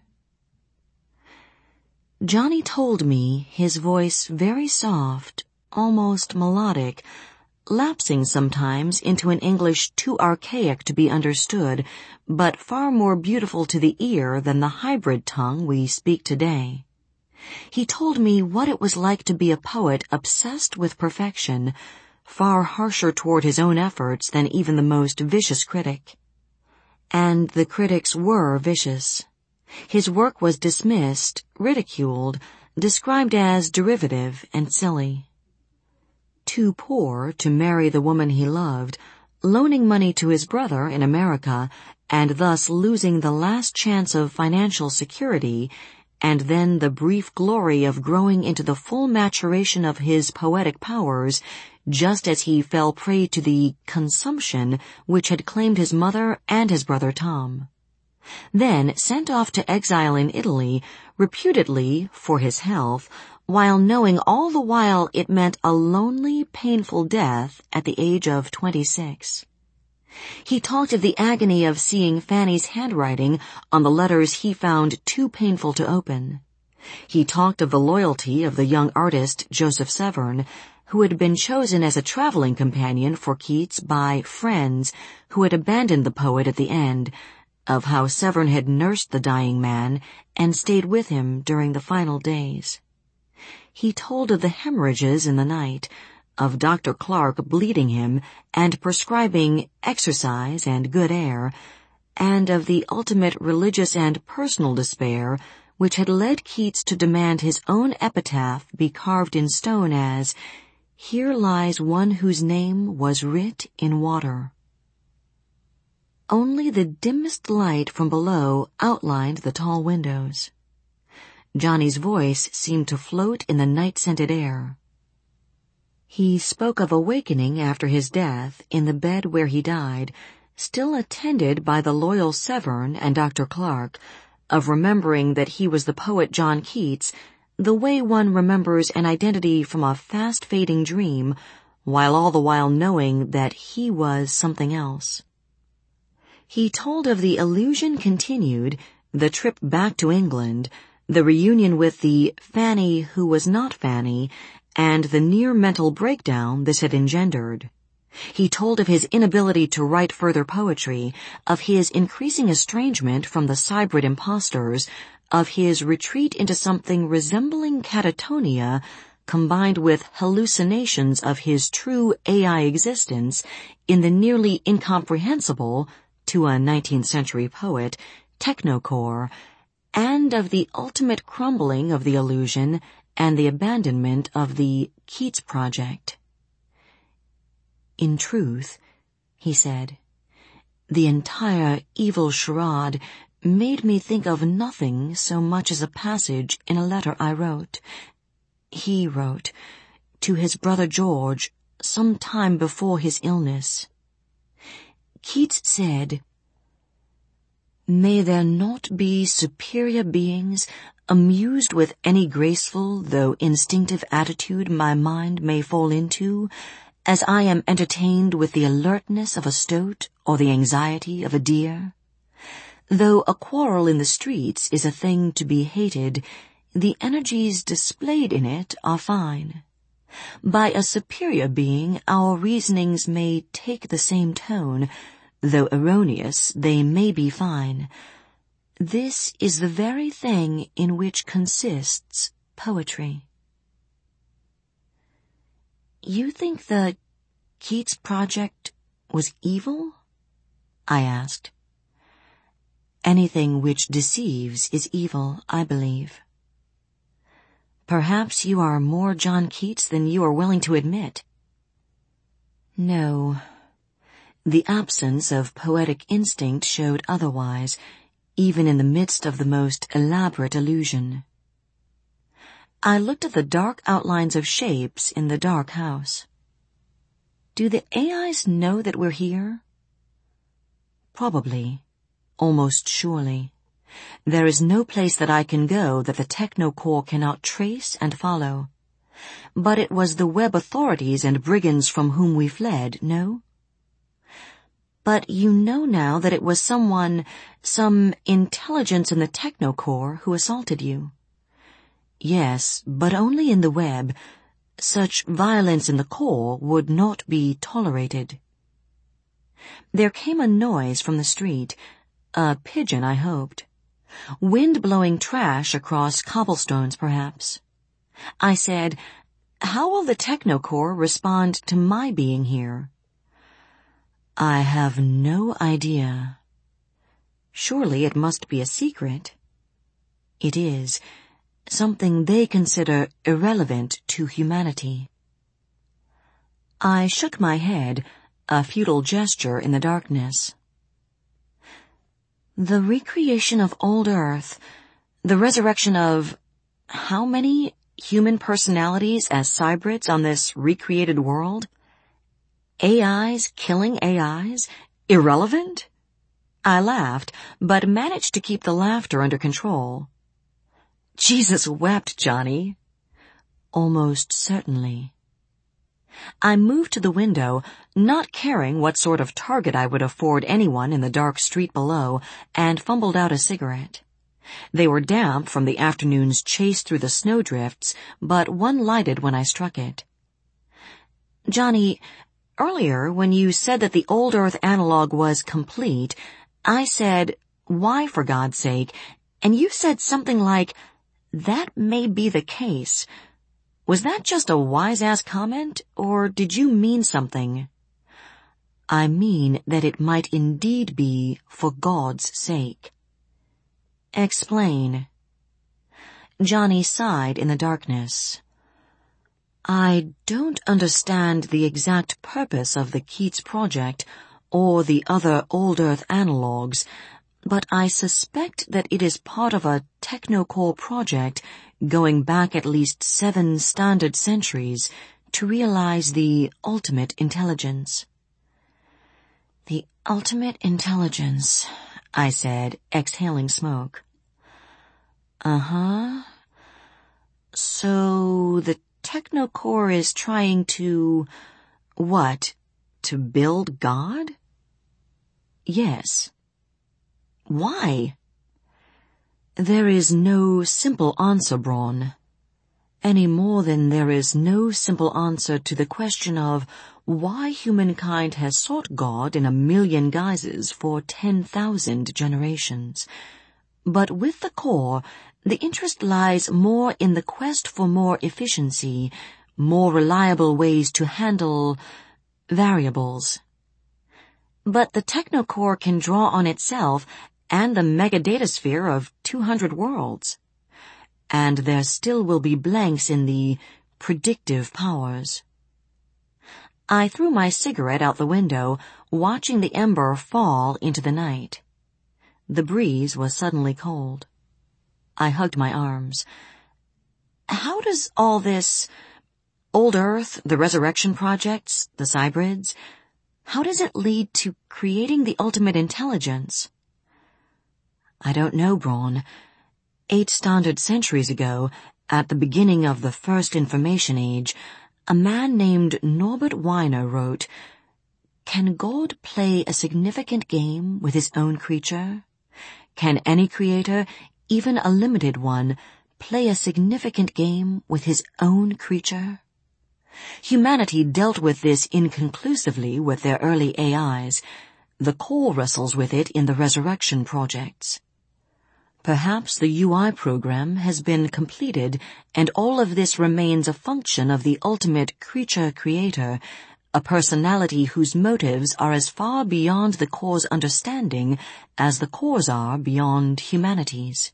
Johnny told me, his voice very soft, almost melodic, lapsing sometimes into an English too archaic to be understood, but far more beautiful to the ear than the hybrid tongue we speak today. He told me what it was like to be a poet obsessed with perfection, far harsher toward his own efforts than even the most vicious critic. And the critics were vicious. His work was dismissed, ridiculed, described as derivative and silly. Too poor to marry the woman he loved, loaning money to his brother in America, and thus losing the last chance of financial security, and then the brief glory of growing into the full maturation of his poetic powers, just as he fell prey to the consumption which had claimed his mother and his brother Tom. Then sent off to exile in Italy, reputedly for his health, while knowing all the while it meant a lonely, painful death at the age of 26. He talked of the agony of seeing Fanny's handwriting on the letters he found too painful to open. He talked of the loyalty of the young artist Joseph Severn, who had been chosen as a traveling companion for Keats by friends who had abandoned the poet at the end, of how Severn had nursed the dying man and stayed with him during the final days. He told of the hemorrhages in the night, of Dr. Clark bleeding him and prescribing exercise and good air, and of the ultimate religious and personal despair which had led Keats to demand his own epitaph be carved in stone as, "Here lies one whose name was writ in water." Only the dimmest light from below outlined the tall windows. Johnny's voice seemed to float in the night-scented air. He spoke of awakening after his death in the bed where he died, still attended by the loyal Severn and Dr. Clark, of remembering that he was the poet John Keats, the way one remembers an identity from a fast-fading dream, while all the while knowing that he was something else. He told of the illusion continued, the trip back to England, the reunion with the Fanny who was not Fanny, and the near mental breakdown this had engendered. He told of his inability to write further poetry, of his increasing estrangement from the Cybrid impostors, of his retreat into something resembling catatonia, combined with hallucinations of his true AI existence in the nearly incomprehensible, to a 19th century poet, technocore, and of the ultimate crumbling of the illusion and the abandonment of the Keats project. In truth, he said, the entire evil charade made me think of nothing so much as a passage in a letter I wrote. He wrote to his brother George some time before his illness. Keats said, "May there not be superior beings amused with any graceful though instinctive attitude my mind may fall into, as I am entertained with the alertness of a stoat or the anxiety of a deer? Though a quarrel in the streets is a thing to be hated, the energies displayed in it are fine. By a superior being our reasonings may take the same tone, though erroneous they may be fine. This is the very thing in which consists poetry." "You think the Keats project was evil?" I asked. "Anything which deceives is evil, I believe." "Perhaps you are more John Keats than you are willing to admit." "No. The absence of poetic instinct showed otherwise, even in the midst of the most elaborate illusion. I looked at the dark outlines of shapes in the dark house. Do the AIs know that we're here? Probably. Almost surely. There is no place that I can go that the Technocore cannot trace and follow. But it was the web authorities and brigands from whom we fled, no? But you know now that it was some intelligence in the Technocore who assaulted you. Yes, but only in the web. Such violence in the core would not be tolerated. There came a noise from the street. A pigeon, I hoped. Wind blowing trash across cobblestones, perhaps. I said, "How will the Technocore respond to my being here?" "I have no idea." "Surely it must be a secret." "It is. Something they consider irrelevant to humanity." I shook my head, a futile gesture in the darkness. The recreation of old Earth, the resurrection of how many human personalities as cybrids on this recreated world? AIs killing AIs? Irrelevant? I laughed, but managed to keep the laughter under control. Jesus wept, Johnny. Almost certainly. I moved to the window, not caring what sort of target I would afford anyone in the dark street below, and fumbled out a cigarette. They were damp from the afternoon's chase through the snowdrifts, but one lighted when I struck it. Johnny, earlier when you said that the old Earth analog was complete, I said, "Why, for God's sake?" And you said something like, "That may be the case." Was that just a wise-ass comment, or did you mean something? I mean that it might indeed be for God's sake. Explain. Johnny sighed in the darkness. I don't understand the exact purpose of the Keats Project or the other old Earth analogs, but I suspect that it is part of a Technocore project going back at least 7 standard centuries to realize the ultimate intelligence. The ultimate intelligence, I said, exhaling smoke. Uh-huh. So the Technocore is trying to... what? To build God? Yes. Why? There is no simple answer, Braun. Any more than there is no simple answer to the question of why humankind has sought God in a million guises for 10,000 generations. But with the core, the interest lies more in the quest for more efficiency, more reliable ways to handle variables. But the Technocore can draw on itself and the megadatasphere of 200 worlds. And there still will be blanks in the predictive powers. I threw my cigarette out the window, watching the ember fall into the night. The breeze was suddenly cold. I hugged my arms. How does all this, old Earth, the resurrection projects, the cybrids, how does it lead to creating the ultimate intelligence? I don't know, Braun. 8 standard centuries ago, at the beginning of the first information age, a man named Norbert Weiner wrote, "Can God play a significant game with his own creature? Can any creator, even a limited one, play a significant game with his own creature?" Humanity dealt with this inconclusively with their early AIs. The core wrestles with it in the resurrection projects. Perhaps the UI program has been completed, and all of this remains a function of the ultimate creature-creator, a personality whose motives are as far beyond the core's understanding as the cores are beyond humanity's.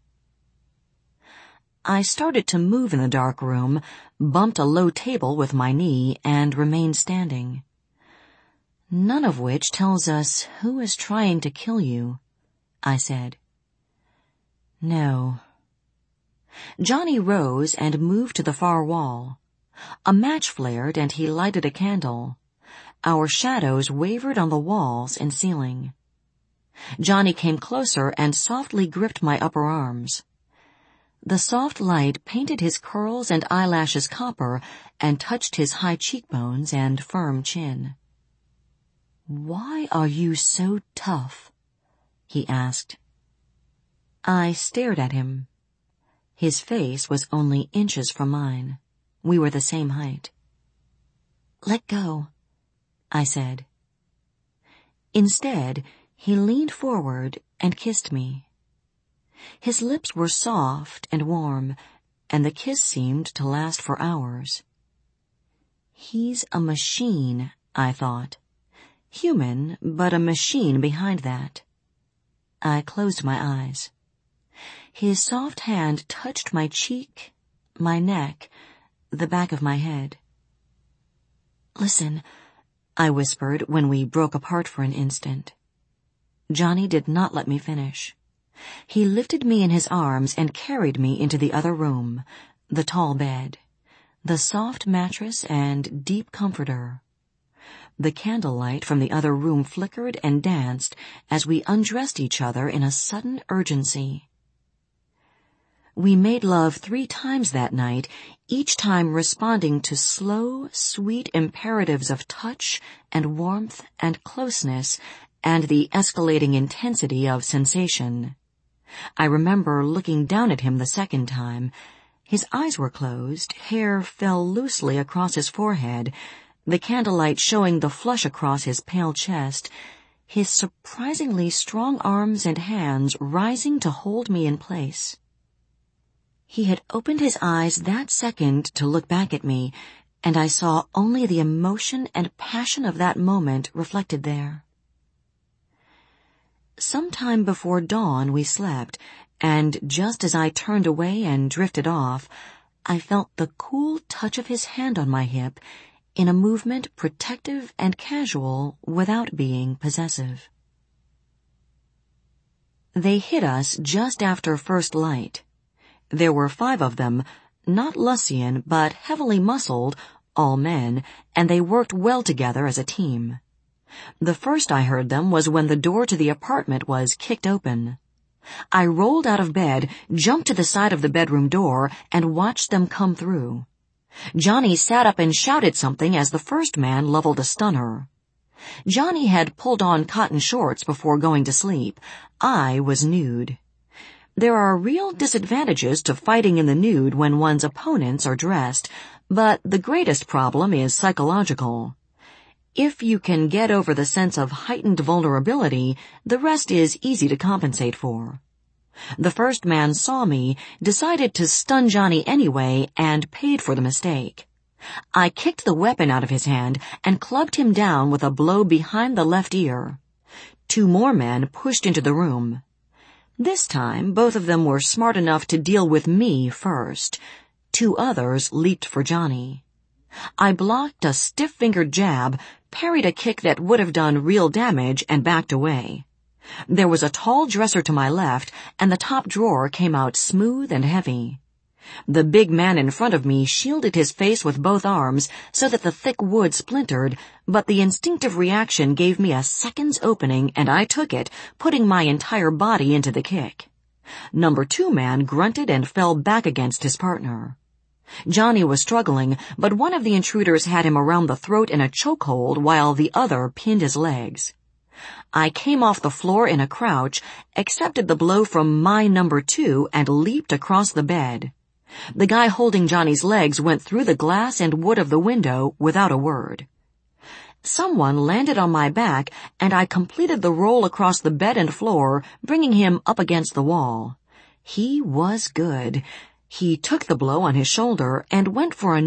I started to move in the dark room, bumped a low table with my knee, and remained standing. None of which tells us who is trying to kill you, I said. No. Johnny rose and moved to the far wall. A match flared and he lighted a candle. Our shadows wavered on the walls and ceiling. Johnny came closer and softly gripped my upper arms. The soft light painted his curls and eyelashes copper and touched his high cheekbones and firm chin. "Why are you so tough?" he asked. I stared at him. His face was only inches from mine. We were the same height. "Let go," I said. Instead, he leaned forward and kissed me. His lips were soft and warm, and the kiss seemed to last for hours. He's a machine, I thought. Human, but a machine behind that. I closed my eyes. His soft hand touched my cheek, my neck, the back of my head. "Listen," I whispered when we broke apart for an instant. Johnny did not let me finish. He lifted me in his arms and carried me into the other room, the tall bed, the soft mattress and deep comforter. The candlelight from the other room flickered and danced as we undressed each other in a sudden urgency. We made love 3 times that night, each time responding to slow, sweet imperatives of touch and warmth and closeness and the escalating intensity of sensation. I remember looking down at him the second time. His eyes were closed, hair fell loosely across his forehead, the candlelight showing the flush across his pale chest, his surprisingly strong arms and hands rising to hold me in place. He had opened his eyes that second to look back at me, and I saw only the emotion and passion of that moment reflected there. Sometime before dawn we slept, and just as I turned away and drifted off, I felt the cool touch of his hand on my hip in a movement protective and casual without being possessive. They hit us just after first light. There were 5 of them, not Lucian but heavily muscled, all men, and they worked well together as a team. The first I heard them was when the door to the apartment was kicked open. I rolled out of bed, jumped to the side of the bedroom door, and watched them come through. Johnny sat up and shouted something as the first man leveled a stunner. Johnny had pulled on cotton shorts before going to sleep. I was nude. There are real disadvantages to fighting in the nude when one's opponents are dressed, but the greatest problem is psychological. If you can get over the sense of heightened vulnerability, the rest is easy to compensate for. The first man saw me, decided to stun Johnny anyway, and paid for the mistake. I kicked the weapon out of his hand and clubbed him down with a blow behind the left ear. 2 more men pushed into the room. This time, both of them were smart enough to deal with me first. 2 others leaped for Johnny. I blocked a stiff-fingered jab, parried a kick that would have done real damage, and backed away. There was a tall dresser to my left, and the top drawer came out smooth and heavy. The big man in front of me shielded his face with both arms so that the thick wood splintered, but the instinctive reaction gave me a second's opening, and I took it, putting my entire body into the kick. Number 2 man grunted and fell back against his partner. Johnny was struggling, but one of the intruders had him around the throat in a chokehold while the other pinned his legs. I came off the floor in a crouch, accepted the blow from my number 2, and leaped across the bed. The guy holding Johnny's legs went through the glass and wood of the window without a word. Someone landed on my back, and I completed the roll across the bed and floor, bringing him up against the wall. He was good. He took the blow on his shoulder and went for a